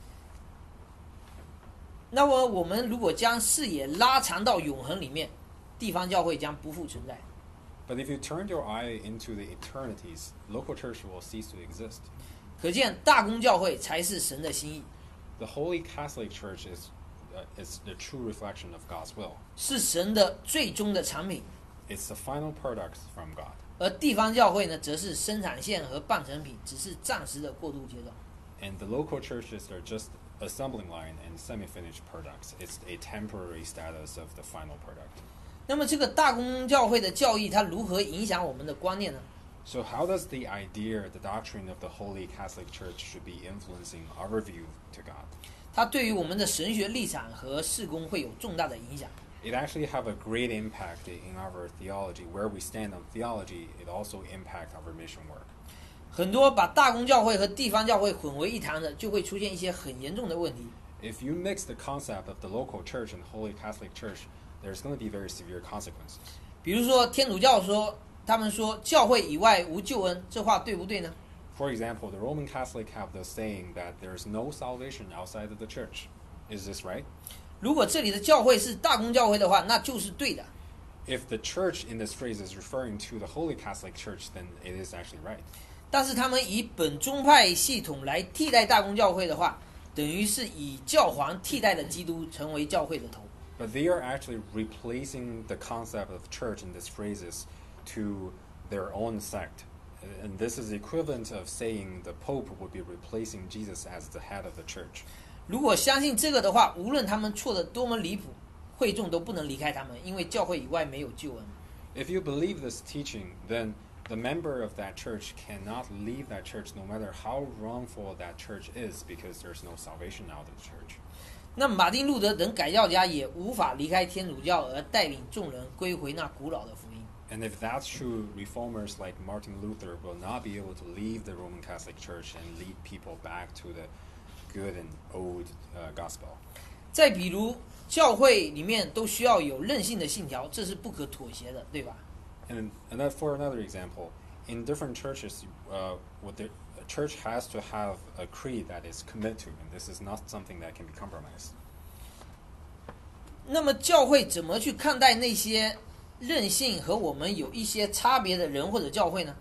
那么我们如果将视野拉长到永恒里面，地方教会将不复存在。 But if you turn your eye into the eternities, local church will cease to exist. 可见大公教会才是神的心意， The Holy Catholic Church is, uh, is the true reflection of God's will. 是神的最终的产品。 It's the final product from God. 而地方教会呢，则是生产线和半成品，只是暂时的过渡阶段。 And the local churches are just assembling line and semi-finished products. It's a temporary status of the final product. 那么这个大公教会的教义，它如何影响我们的观念呢？ So how does the idea, the doctrine of the Holy Catholic Church should be influencing our view to God? 它对于我们的神学立场和事工会有重大的影响。 It actually have a great impact in our theology. Where we stand on theology, it also impact our mission work. 很多把大公教会和地方教会混为一谈的，就会出现一些很严重的问题。 If you mix the concept of the local church and the Holy Catholic Church, there's going to be very severe consequences. 比如说天主教说，他们说教会以外无救恩，这话对不对呢？ For example, the Roman Catholic have the saying that there's no salvation outside of the church. Is this right? 如果这里的教会是大公教会的话，那就是对的。 If the church in this phrase is referring to the Holy Catholic Church, then it is actually right. 但是他们以本宗派系统来替代大公教会的话，等于是以教皇替代的基督成为教会的头。 But they are actually replacing the concept of church in these phrases to their own sect. And this is the equivalent of saying the Pope would be replacing Jesus as the head of the church. 如果相信这个的话，无论他们错得多么离谱，会众都不能离开他们，因为教会以外没有救恩。 If you believe this teaching, then the member of that church cannot leave that church no matter how wrongful that church is, because there's no salvation out of the church. 那马丁路德等改教家也无法离开天主教而带领众人归回那古老的福音。 And if that's true, reformers like Martin Luther will not be able to leave the Roman Catholic Church and lead people back to the good and old uh, gospel. 再比如，教会里面都需要有任性的信条，这是不可妥协的，对吧？ And, and that for another example, in different churches, uh, what the a church has to have a creed that is committed to, and this is not something that can be compromised. 那么教会怎么去看待那些任性和我们有一些差别的人或者教会呢？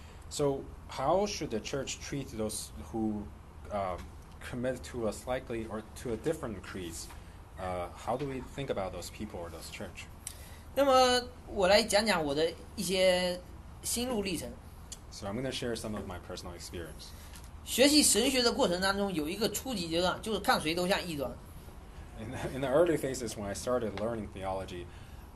So how should the church treat those who uh, commit to a slightly or to a different creeds? Uh, how do we think about those people or those church? 那么我来讲讲我的一些心路历程。 So I'm going to share some of my personal experience. 学习神学的过程当中，有一个初级阶段，就是看谁都像异端。 In the, in the early phases when I started learning theology,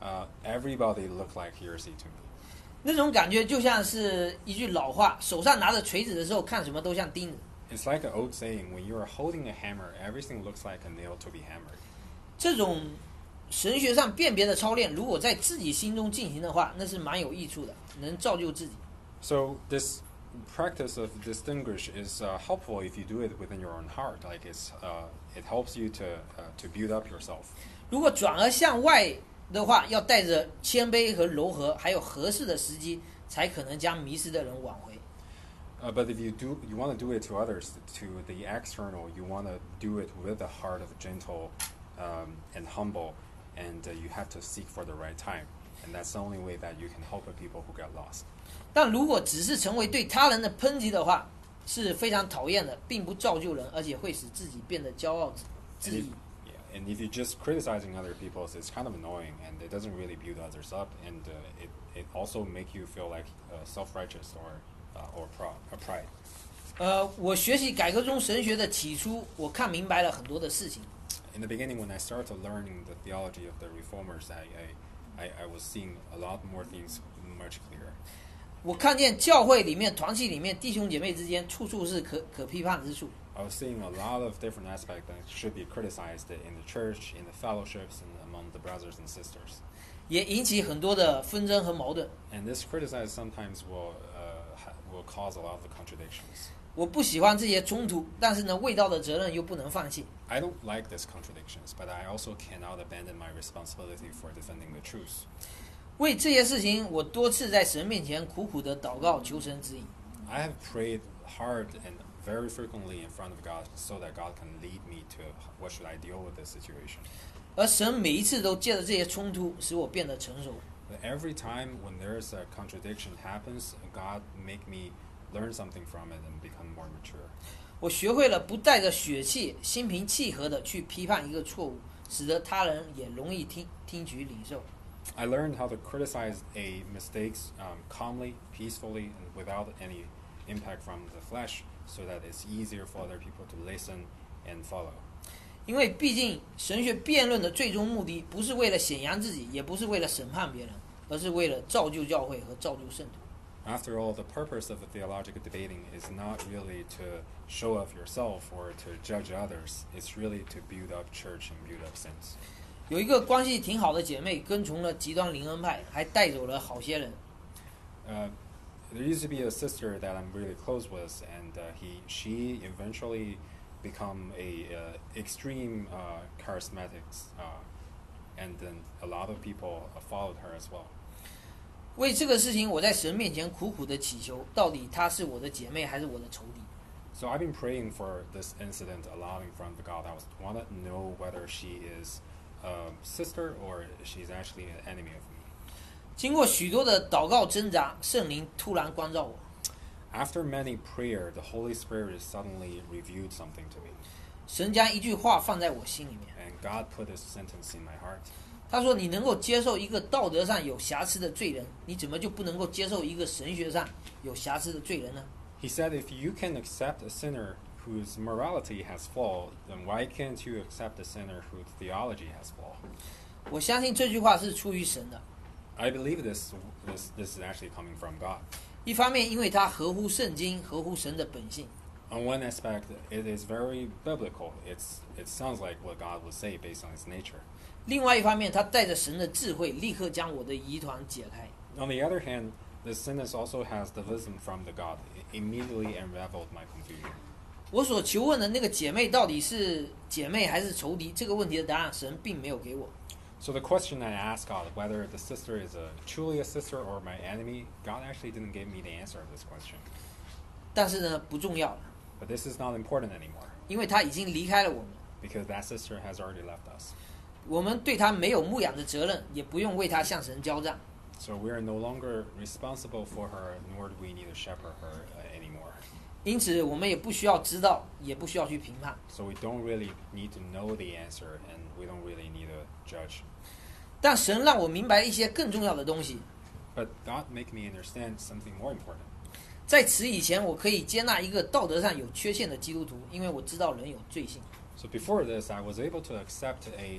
uh, everybody looked like heresy to me. 那种感觉就像是一句老话，手上拿着锤子的时候，看什么都像钉子。 It's like an old saying: when you are holding a hammer, everything looks like a nail to be hammered. 这种神学上辨别的操练，如果在自己心中进行的话，那是蛮有益处的，能造就自己。 So this practice of distinguish is uh, helpful if you do it within your own heart. Like it's uh, it helps you to uh, to build up yourself. 如果转而向外的话，要带着谦卑和柔和，还有合适的时机，才可能将迷失的人挽回。 Uh, but if you do, you want to do it to others, to the external, you want to do it with the heart of gentle um, and humble, and uh, you have to seek for the right time. And that's the only way that you can help the people who get lost. 但如果只是成为对他人的抨击的话，是非常讨厌的，并不造就人，而且会使自己变得骄傲自 And if, 义。 yeah, and if you're just criticizing other people, it's kind of annoying, and it doesn't really build others up, and uh, it it also make you feel like uh, self-righteous or uh, or pro, or pride. 呃，我学习改革宗神学的起初，我看明白了很多的事情。 In the beginning, when I started learning the theology of the reformers, I I, I, I was seeing a lot more things much clearer. 我看见教会里面、团契里面弟兄姐妹之间，处处是可可批判之处。 I was seeing a lot of different aspects that should be criticized in the church, in the fellowships, and among the brothers and sisters. 也引起很多的纷争和矛盾。 And this criticize sometimes will uh, ha- will cause a lot of contradictions. 我不喜欢这些冲突，但是呢，未到的责任又不能放弃。 I don't like these contradictions, but I also cannot abandon my responsibility for defending the truth. 为这些事情，我多次在神面前苦苦的祷告，求神指引。 I have prayed hard and very frequently in front of God so that God can lead me to what should I deal with this situation. 而神每一次都借着这些冲突，使我变得成熟。 But every time when there's a contradiction happens, God make me learn something from it and become more mature. 我学会了不带着血气、心平气和的去批判一个错误，使得他人也容易听听取领受。 I learned how to criticize a mistakes um, calmly, peacefully, and without any impact from the flesh, so that it's easier for other people to listen and follow. 因为毕竟神学辩论的最终目的，不是为了显扬自己，也不是为了审判别人，而是为了造就教会和造就圣徒。 After all, the purpose of the theological debating is not really to show off yourself or to judge others. It's really to build up church and build up saints. 有一个关系挺好的姐妹跟从了极端灵恩派，还带走了好些人。 Uh, there used to be a sister that I'm really close with, and uh, he, she eventually become a uh, extreme uh, charismatics, uh, and then a lot of people uh, followed her as well. 为这个事情，我在神面前苦苦的祈求，到底她是我的姐妹还是我的仇敌？ So I've been praying for this incident a lot in front of God. I was want to know whether she is a sister or she's actually an enemy of me. 经过许多的祷告挣扎，圣灵突然光照我。 After many prayer, the Holy Spirit suddenly revealed something to me, 神将一句话放在我心里面， and God put this sentence in my heart. 他说：“你能够接受一个道德上有瑕疵的罪人，你怎么就不能够接受一个神学上有瑕疵的罪人呢？” He said, if you can accept a sinner whose morality has flaw, then why can't you accept a sinner whose theology has flaw? 我相信这句话是出于神的。 I believe this, this, this is actually coming from God. 一方面，因为它合乎圣经，合乎神的本性； On one aspect, it is very biblical. It's, it sounds like what God would say based on His nature. 另外一方面，它带着神的智慧，立刻将我的疑团解开。 On the other hand, the sentence also has the wisdom from the God. It immediately unraveled my confusion. 我所求问的那个姐妹到底是姐妹还是仇敌？这个问题的答案，神并没有给我。 So the question I asked God, whether the sister is a, truly a sister or my enemy, God actually didn't give me the answer of this question. 但是呢，不重要了， But this is not important anymore, 因为她已经离开了我们， because that sister has already left us. 我们对她没有牧养的责任，也不用为她向神交账。 So we are no longer responsible for her, nor do we need to shepherd her uh, anymore. 因此，我们也不需要知道，也不需要去评判。 So we don't really need to know the answer, and we don't really need to judge. 但神让我明白一些更重要的东西。 But God make me understand something more important. 在此以前，我可以接纳一个道德上有缺陷的基督徒，因为我知道人有罪性。 So before this, I was able to accept a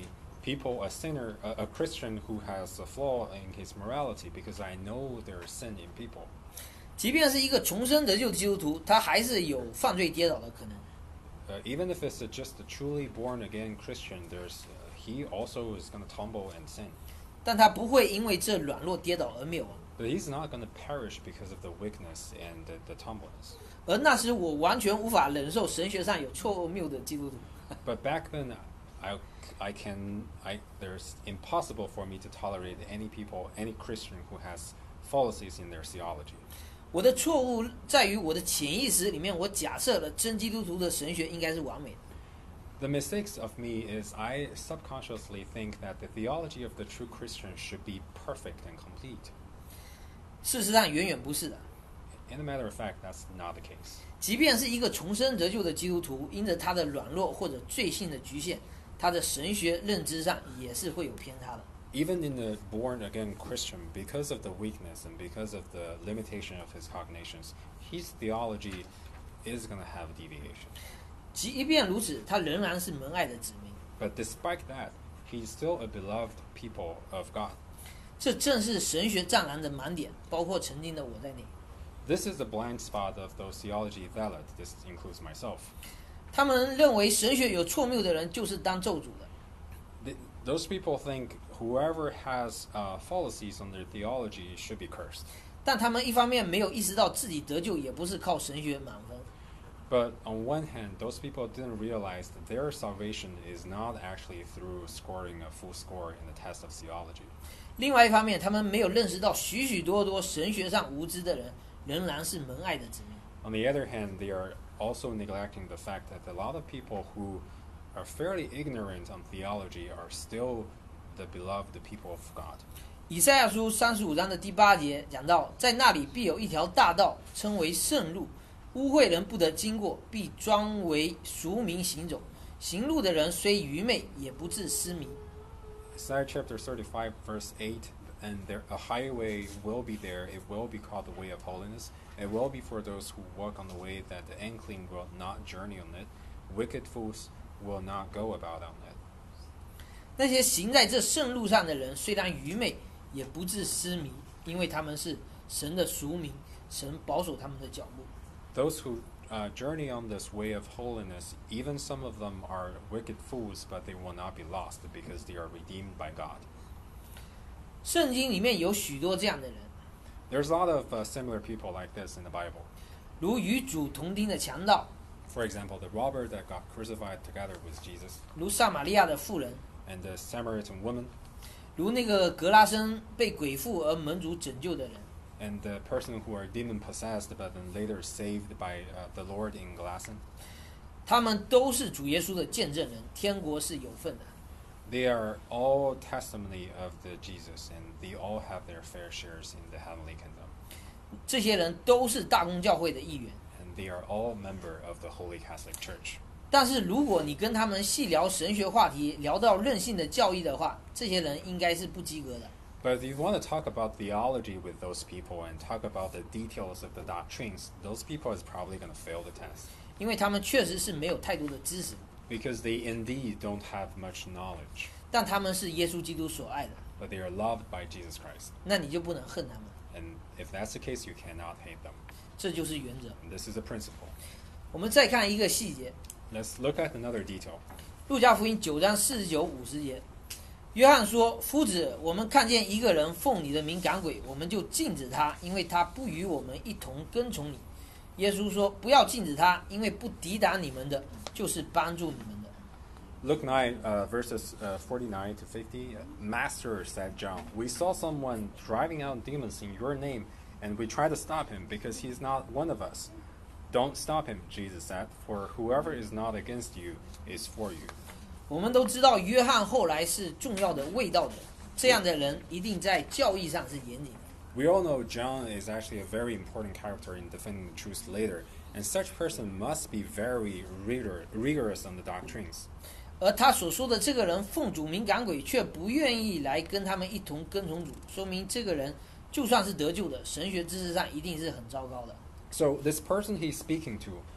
people, a sinner, a, a Christian who has a flaw in his morality, because I know there is sin in people. 即便是一个重生得救的基督徒，他还是有犯罪跌倒的可能。 Uh, even if it's a, just a truly born again Christian, there's uh, he also is going to tumble and sin. 但他不会因为这软弱跌倒而灭亡。 But he's not going to perish because of the weakness and the, the tumbleness. 而那时我完全无法忍受神学上有错谬的基督徒。 But back then, I, I can, I, there's impossible for me to tolerate any people, any Christian who has fallacies in their theology. 我的错误在于我的潜意识里面，我假设了真基督徒的神学应该是完美的。 The mistakes of me is I subconsciously think that the theology of the true Christian should be perfect and complete. 事实上远远不是的。 In a matter of fact, that's not the case. 即便是一个重生得救的基督徒，因着他的软弱或者罪性的局限，他的神学认知上也是会有偏差的。 Even in the born-again Christian, because of the weakness and because of the limitation of his cognitions, his theology is going to have deviation. 即便如此，他仍然是蒙爱的子民。 But despite that, he's still a beloved people of God. 这正是神学障碍的盲点，包括曾经的我在内。 This is the blind spot of those theology zealots. This includes myself. 他们认为神学有错谬的人就是当咒诅的。 The, those people think whoever has uh, fallacies on their theology should be cursed. 但他们一方面没有意识到自己得救也不是靠神学满分。 But on one hand, those people didn't realize that their salvation is not actually through scoring a full score in the test of theology. 另外一方面，他们没有认识到许许多多神学上无知的人仍然是蒙爱的子民。 On the other hand, they are also neglecting the fact that a lot of people who are fairly ignorant on theology are still the beloved people of God. 以赛亚书三十五章的第八节讲到，在那里必有一条大道，称为圣路，污秽人不得经过，必专为俗民行走。行路的人虽愚昧，也不致失迷。 Isaiah chapter thirty-five, verse eight, and there, a highway will be there. It will be called the way of holiness. It will be for those who walk on the way that the unclean will not journey on it. Wicked fools will not go about on it. 那些行在这圣路上的人，虽然愚昧，也不致失迷，因为他们是神的俗民，神保守他们的脚步。 Those who uh, journey on this way of holiness, even some of them are wicked fools, but they will not be lost because they are redeemed by God. 圣经里面有许多这样的人， There's a lot of uh, similar people like this in the Bible. 如与主同钉的强盗， For example, the robber that got crucified together with Jesus, 如撒玛利亚的妇人， and the Samaritan woman, 如那个格拉森被鬼附而蒙主拯救的人。 and the person who are demon possessed but then later saved by uh, the Lord in Glasson. 他们都是主耶稣的见证人，天国是有份的。 They are all testimony of the Jesus, and they all have their fair shares in the heavenly kingdom. 这些人都是大公教会的一员。 And they are all member of the Holy Catholic Church. 但是如果你跟他们细聊神学话题，聊到任性的教义的话，这些人应该是不及格的。 But if you want to talk about theology with those people and talk about the details of the doctrines, those people is probably going to fail the test. 因为他们确实是没有太多的知识， Because they indeed don't have much knowledge. 但他们是耶稣基督所爱的， But they are loved by Jesus Christ. 那你就不能恨他们。 And if that's the case, you cannot hate them. 这就是原则。 And this is a principle. 我们再看一个细节， Let's look at another detail. 路加福音九章四十九、五十节，约翰说：“夫子，我们看见一个人奉你的名赶鬼，我们就禁止他，因为他不与我们一同跟从你。”耶稣说：“不要禁止他，因为不抵挡你们的，就是帮助你们的。” Luke nine, uh, verses uh, forty-nine to fifty. Master, said John, we saw someone driving out demons in your name, and we tried to stop him because he is not one of us. Don't stop him, Jesus said, for whoever is not against you is for you. 我们都知道，约翰后来是重要的卫道者，这样的人一定在教义上是严谨的。 We all know John is actually a very important character in defending the truth later, and such person must be very rigor, rigorous on the doctrines. 而他所说的这个人奉主名赶鬼，却不愿意来跟他们一同跟从主，说明这个人就算是得救的，神学知识上一定是很糟糕的。 So this person he's speaking to,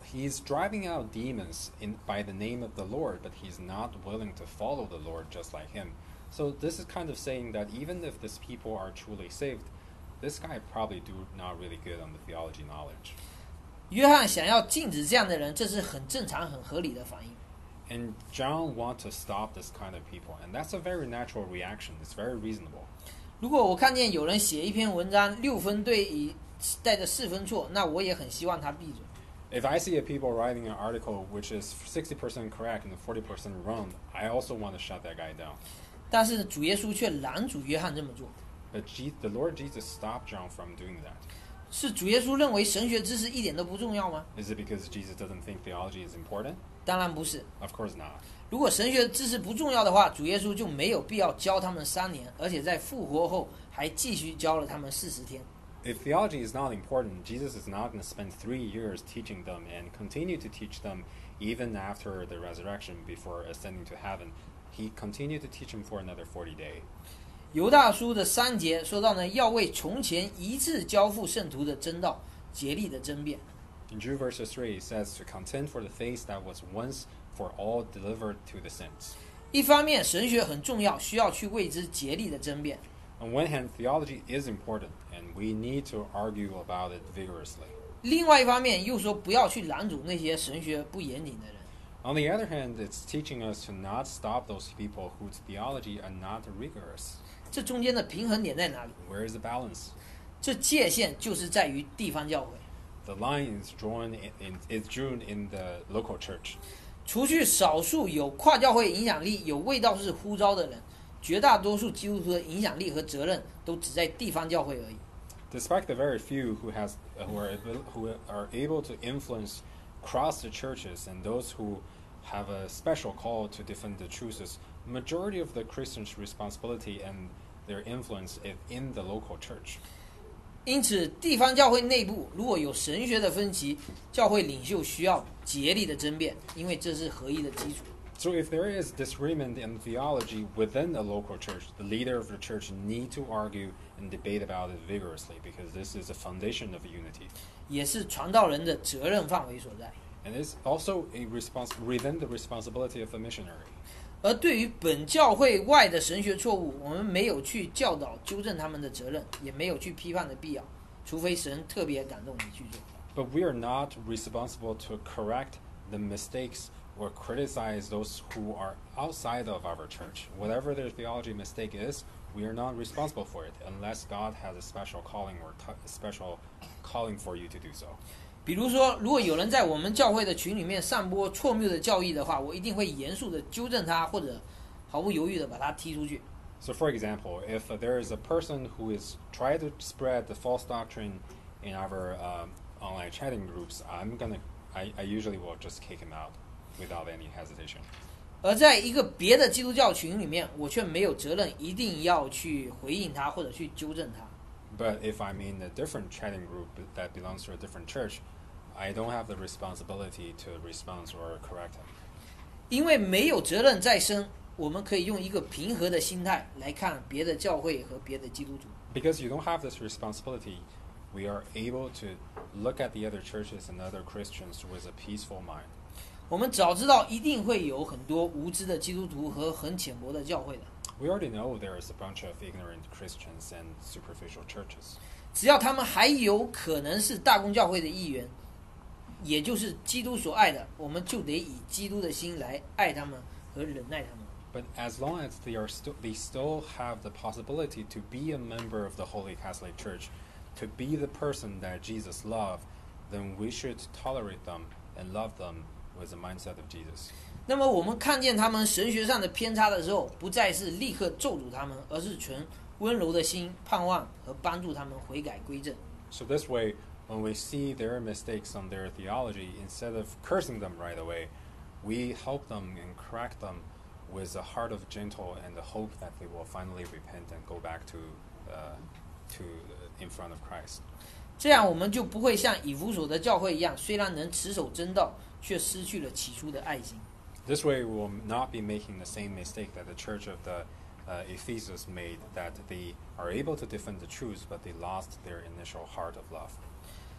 he's driving out demons in, by the name of the Lord, but he's not willing to follow the Lord just like him. So this is kind of saying that even if these people are truly saved, this guy probably do not really good on the theology knowledge. 约翰想要禁止这样的人，这是很正常、很合理的反应。 And John wants to stop this kind of people, and that's a very natural reaction. It's very reasonable. 如果我看见有人写一篇文章六分对以带着四分错，那我也很希望他闭嘴。 If I see a people writing an article which is sixty percent correct and forty percent wrong, I also want to shut that guy down. 但是主耶稣却拦阻约翰这么做。 But Je- the Lord Jesus stopped John from doing that. 是主耶稣认为神学知识一点都不重要吗？ Is it because Jesus doesn't think theology is important? 当然不是。 Of course not. 如果神学知识不重要的话，主耶稣就没有必要教他们三年，而且在复活后还继续教了他们四十天。 If theology is not important, Jesus is not going to spend three years teaching them and continue to teach them even after the resurrection before ascending to heaven. He continued to teach them for another forty days. 犹大书的三节说到呢，要为从前一次交付圣徒的真道竭力的争辩。 In Jude verse three, it says to contend for the faith that was once for all delivered to the saints. 一方面，神学很重要，需要去为之竭力的争辩。 On one hand, theology is important, and we need to argue about it vigorously. 另外一方面，又说不要去拦阻那些神学不严谨的人。 On the other hand, it's teaching us to not stop those people whose theology are not rigorous. 这中间的平衡点在哪里？ Where is the balance? 这界限就是在于地方教会。 The line is drawn in, in, is drawn in the local church. 除去少数有跨教会影响力、有卫道士呼召的人，绝大多数基督徒的影响力和责任都只在地方教会而已。 Despite the very few who has uh, who are able, who are able to influence across the churches and those who have a special call to defend the truths, majority of the Christians' responsibility and their influence is in the local church. 因此，地方教会内部如果有神学的分歧，教会领袖需要竭力的争辩，因为这是合一的基础。 So if there is disagreement in theology within a local church, the leader of the church need to argue and debate about it vigorously because this is a foundation of unity. 也是传道人的责任范围所在。 And it's also a respons- within the responsibility of a missionary. 而对于本教会外的神学错误，我们没有去教导、纠正他们的责任，也没有去批判的必要，除非神特别感动你去做。 But we are not responsible to correct the mistakes or criticize those who are outside of our church. Whatever their theology mistake is, we are not responsible for it unless God has a special calling or t- a special calling for you to do so. 比如说，如果有人在我们教会的群里面散播错谬的教义的话，我一定会严肃的纠正他，或者毫不犹豫的把他踢出去。 So for example, if uh, there is a person who is trying to spread the false doctrine in our um, online chatting groups, I'm gonna, I, I usually will just kick him out without any hesitation. 而在一个别的基督教群里面，我却没有责任一定要去回应他或者去纠正他。 But if I'm in a different chatting group that belongs to a different church, I don't have the responsibility to respond or correct him. 因为没有责任在身，我们可以用一个平和的心态来看别的教会和别的基督徒。 Because you don't have this responsibility, we are able to look at the other churches and other Christians with a peaceful mind. 我们早知道一定会有很多无知的基督徒和很浅薄的教会的。 We already know there is a bunch of ignorant Christians and superficial churches. 只要他们还有可能是大公教会的一员，也就是基督所爱的，我们就得以基督的心来爱他们和忍耐他们。 But as long as they are still, they still have the possibility to be a member of the Holy Catholic Church, to be the person that Jesus loved, then we should tolerate them and love them with the mindset of Jesus. 那么我们看见他们神学上的偏差的时候，不再是立刻咒诅他们，而是存温柔的心，盼望和帮助他们悔改归正。 So this way, when we see their mistakes on their theology, instead of cursing them right away, we help them and correct them with a heart of gentle and the hope that they will finally repent and go back to, uh, to uh, in front of Christ. 这样我们就不会像以弗所的教会一样，虽然能持守真道，却失去了起初的爱心。 This way, we will not be making the same mistake that the church of the uh, Ephesus made, that they are able to defend the truth, but they lost their initial heart of love.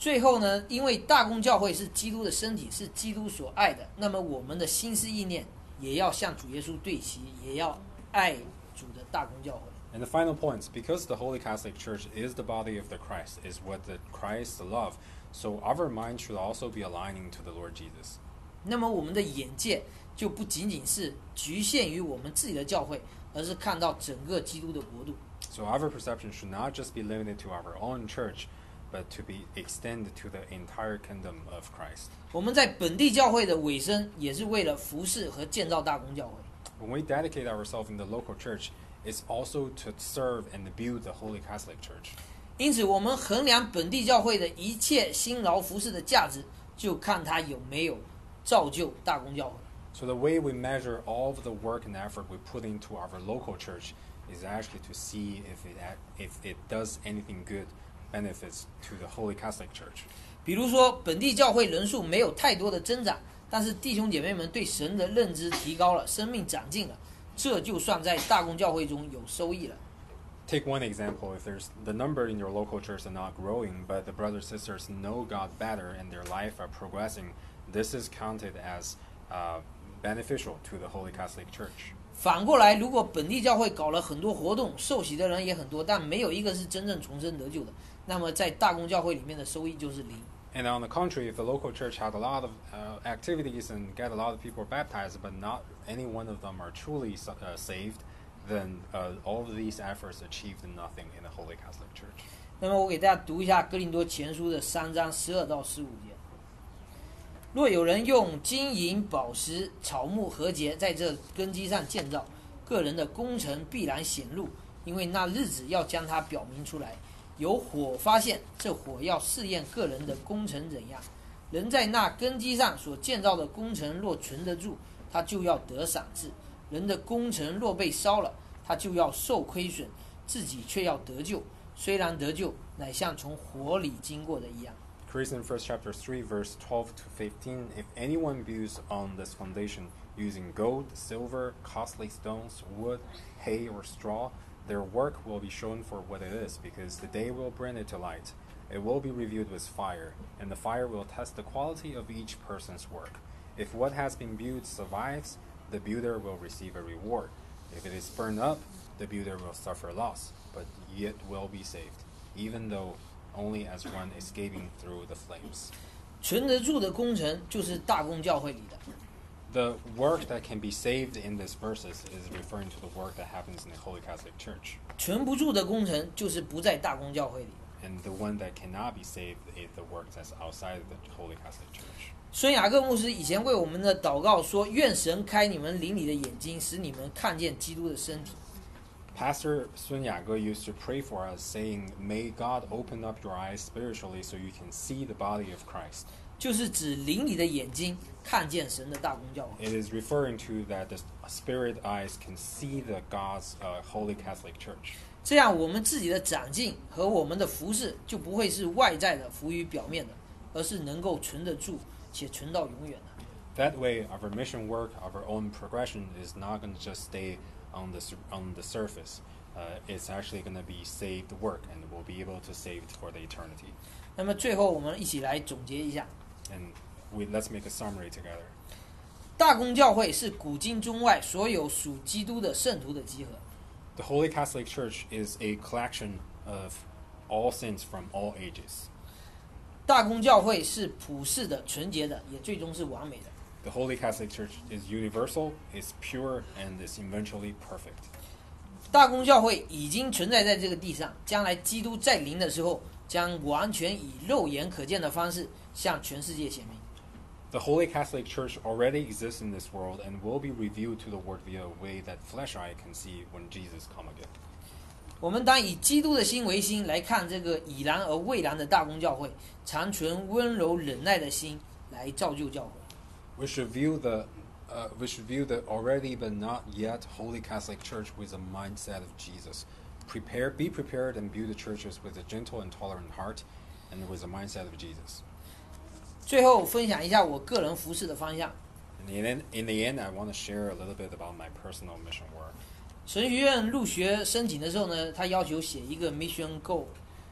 最后呢，因为大公教会是基督的身体，是基督所爱的，那么我们的心思意念也要向主耶稣对齐，也要爱主的大公教会。 And the final point, because the Holy Catholic Church is the body of the Christ, is what the Christ love, so our mind should also be aligning to the Lord Jesus. 那么我们的眼界就不仅仅是局限于我们自己的教会，而是看到整个基督的国度。 So our perception should not just be limited to our own church, but to be extended to the entire kingdom of Christ. 我们在本地教会的委身，也是为了服侍和建造大公教会。 When we dedicate ourselves in the local church, it's also to serve and build the Holy Catholic Church. 因此，我们衡量本地教会的一切辛劳服侍的价值，就看它有没有造就大公教会。 So the way we measure all of the work and effort we put into our local church is actually to see if it if it does anything good, benefits to the Holy Catholic Church. 比如说，本地教会人数没有太多的增长，但是弟兄姐妹们对神的认知提高了，生命长进了，这就算在大公教会中有收益了。 Take one example, if there's the number in your local church are not growing, but the brothers and sisters know God better and their life are progressing, this is counted as uh, beneficial to the Holy Catholic Church. 反过来，如果本地教会搞了很多活动，受洗的人也很多，但没有一个是真正重生得救的，那么在大公教会里面的收益就是零。 And on the contrary, if the local church had a lot of uh, activities and get a lot of people baptized, but not any one of them are truly uh, saved, then uh, all of these efforts achieved nothing in the Holy Catholic Church. 那么我给大家读一下哥林多前书的三章十二到十五节。若有人用金银宝石草木和节在这根基上建造，个人的工程必然显露，因为那日子要将它表明出来。有火发现，这火要试验个人的工程怎样。人在那根基上所建造的工程若存得住，他就要得赏赐；人的工程若被烧了，他就要受亏损，自己却要得救。虽然得救，乃像从火里经过的一样。 Corinthians first chapter three verse twelve to fifteen, if anyone builds on this foundation using gold, silver, costly stones, wood, hay, or straw, their work will be shown for what it is, because the day will bring it to light. It will be reviewed with fire, and the fire will test the quality of each person's work. If what has been built survives, the builder will receive a reward. If it is burned up, the builder will suffer loss, but yet will be saved, even though only as one escaping through the flames. 存得住的工程就是大公教会里的。 The work that can be saved in these verses is referring to the work that happens in the Holy Catholic Church. 存不住的工程就是不在大公教会里。 And the one that cannot be saved is the work that's outside of the Holy Catholic Church. 孙雅各牧师以前为我们的祷告说：“愿神开你们灵里的眼睛，使你们看见基督的身体。” Pastor Sun Yago used to pray for us, saying, "May God open up your eyes spiritually so you can see the body of Christ." 就是指灵里的眼睛看见神的大公教会。 It is referring to that the spirit eyes can see the God's uh, Holy Catholic Church. 这样，我们自己的长进和我们的服事就不会是外在的浮于表面的，而是能够存得住且存到永远的。 That way, our mission work, our own progression, is not going to just stay on the on the surface. Uh, it's actually going to be saved work, and we'll be able to save it for the eternity. 那么最后，我们一起来总结一下。 And we let's make a summary together. 大公教会是古今中外所有属基督的圣徒的集合。 The Holy Catholic Church is a collection of all saints from all ages. 大公教会是普世的、纯洁的，也最终是完美的。 The Holy Catholic Church is universal, is pure, and is eventually perfect. 大公教会已经存在在这个地上，将来基督再临的时候，将完全以肉眼可见的方式向全世界显明。 The Holy Catholic Church already exists in this world and will be revealed to the world via a way that flesh eye can see when Jesus come again. 我们当以基督的心为心来看这个已然而未然的大公教会，常存温柔忍耐的心来造就教会。 We should view the uh, we should view the already but not yet Holy Catholic Church with a mindset of Jesus. Prepare, be prepared, and build the churches with a gentle and tolerant heart, and with a mindset of Jesus. 最后分享一下我个人服事的方向。 In the end, in the end, I want to share a little bit about my personal mission work. 神学院入学申请的时候呢，他要求写一个 mission goal，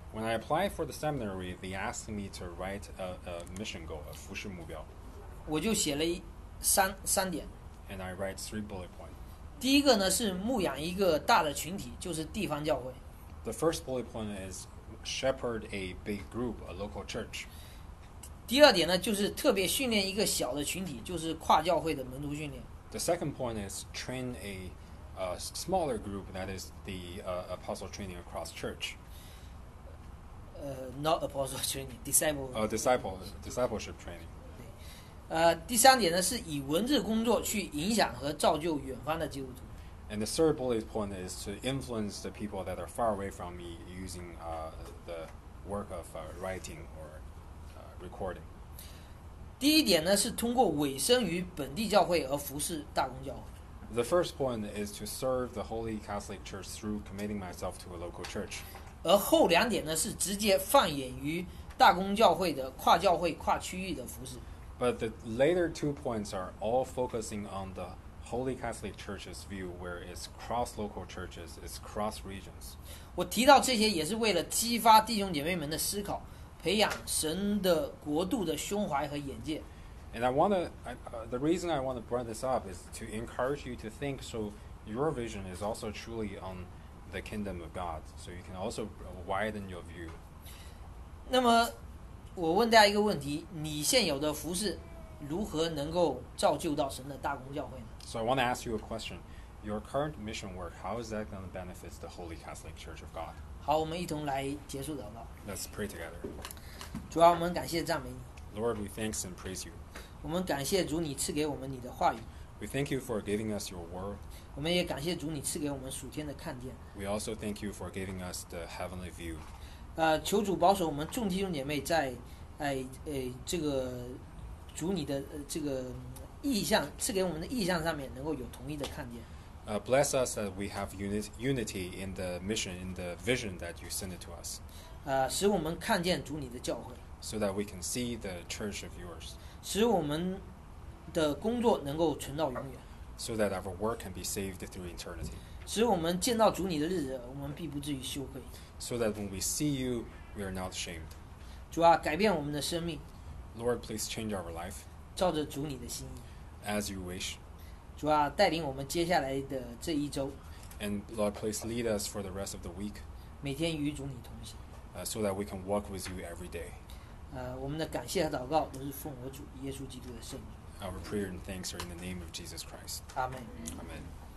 When I applied for the seminary, they asked me to write a, a mission goal, a 服事目标， 我就写了一三三点。 and I write three bullet points. 第一个呢是牧养一个大的群体，就是地方教会。 The first bullet point is shepherd a big group, a local church. 第二点呢就是特别训练一个小的群体，就是跨教会的门徒训练。 The second point is train a, a smaller group, that is the uh, apostle training across church. 呃 ，not apostle training，disciple。 Uh, disciple, discipleship training. 呃，第三点呢是以文字工作去影响和造就远方的基督徒。 And the third bullet point is to influence the people that are far away from me using uh, the work of uh, writing or uh, recording. 第一点呢是通过委身于本地教会而服侍大公教会。 The first point is to serve the Holy Catholic Church through committing myself to a local church. 而后两点呢是直接放眼于大公教会的跨教会、跨区域的服侍。 But the later two points are all focusing on the Holy Catholic Church's view, where it's cross-local churches, it's cross-regions. 我提到这些也是为了激发弟兄姐妹们的思考，培养神的国度的胸怀和眼界。 And I want to, uh, the reason I want to bring this up is to encourage you to think so your vision is also truly on the kingdom of God, so you can also widen your view. 那么我问大家一个问题：你现有的服事如何能够造就到神的大公教会呢？ So I want to ask you a question. Your current mission work, how is that going to benefit the Holy Catholic Church of God? 好，我们一同来结束祷告。 Let's pray together. 主啊，我们感谢赞美你， Lord, we thanks and praise you. 我们感谢主你赐给我们你的话语， We thank you for giving us your word. 我们也感谢主你赐给我们属天的看见。 We also thank you for giving us the heavenly view. 呃，求主保守我们众弟兄姐妹在，哎呃这个主你的呃这个意向赐给我们的意向上面能够有统一的看见。 Uh, bless us that we have uni- unity in the mission, in the vision that you send it to us, 呃，使我们看见主你的教会， so that we can see the church of yours, 使我们的工作能够存到永远， so that our work can be saved through eternity, 使我们见到主你的日子，我们必不至于羞愧。 so that when we see you, we are not ashamed. 主啊，改变我们的生命， Lord, please change our life 照着主你的心意。 as you wish. 主啊，带领我们接下来的这一周， And Lord, please lead us for the rest of the week, 每天与主你同行。 uh, so that we can walk with you every day. 呃，我们的感谢和祷告都是奉我主耶稣基督的圣名。 Our prayer and thanks are in the name of Jesus Christ. 阿门。 Amen.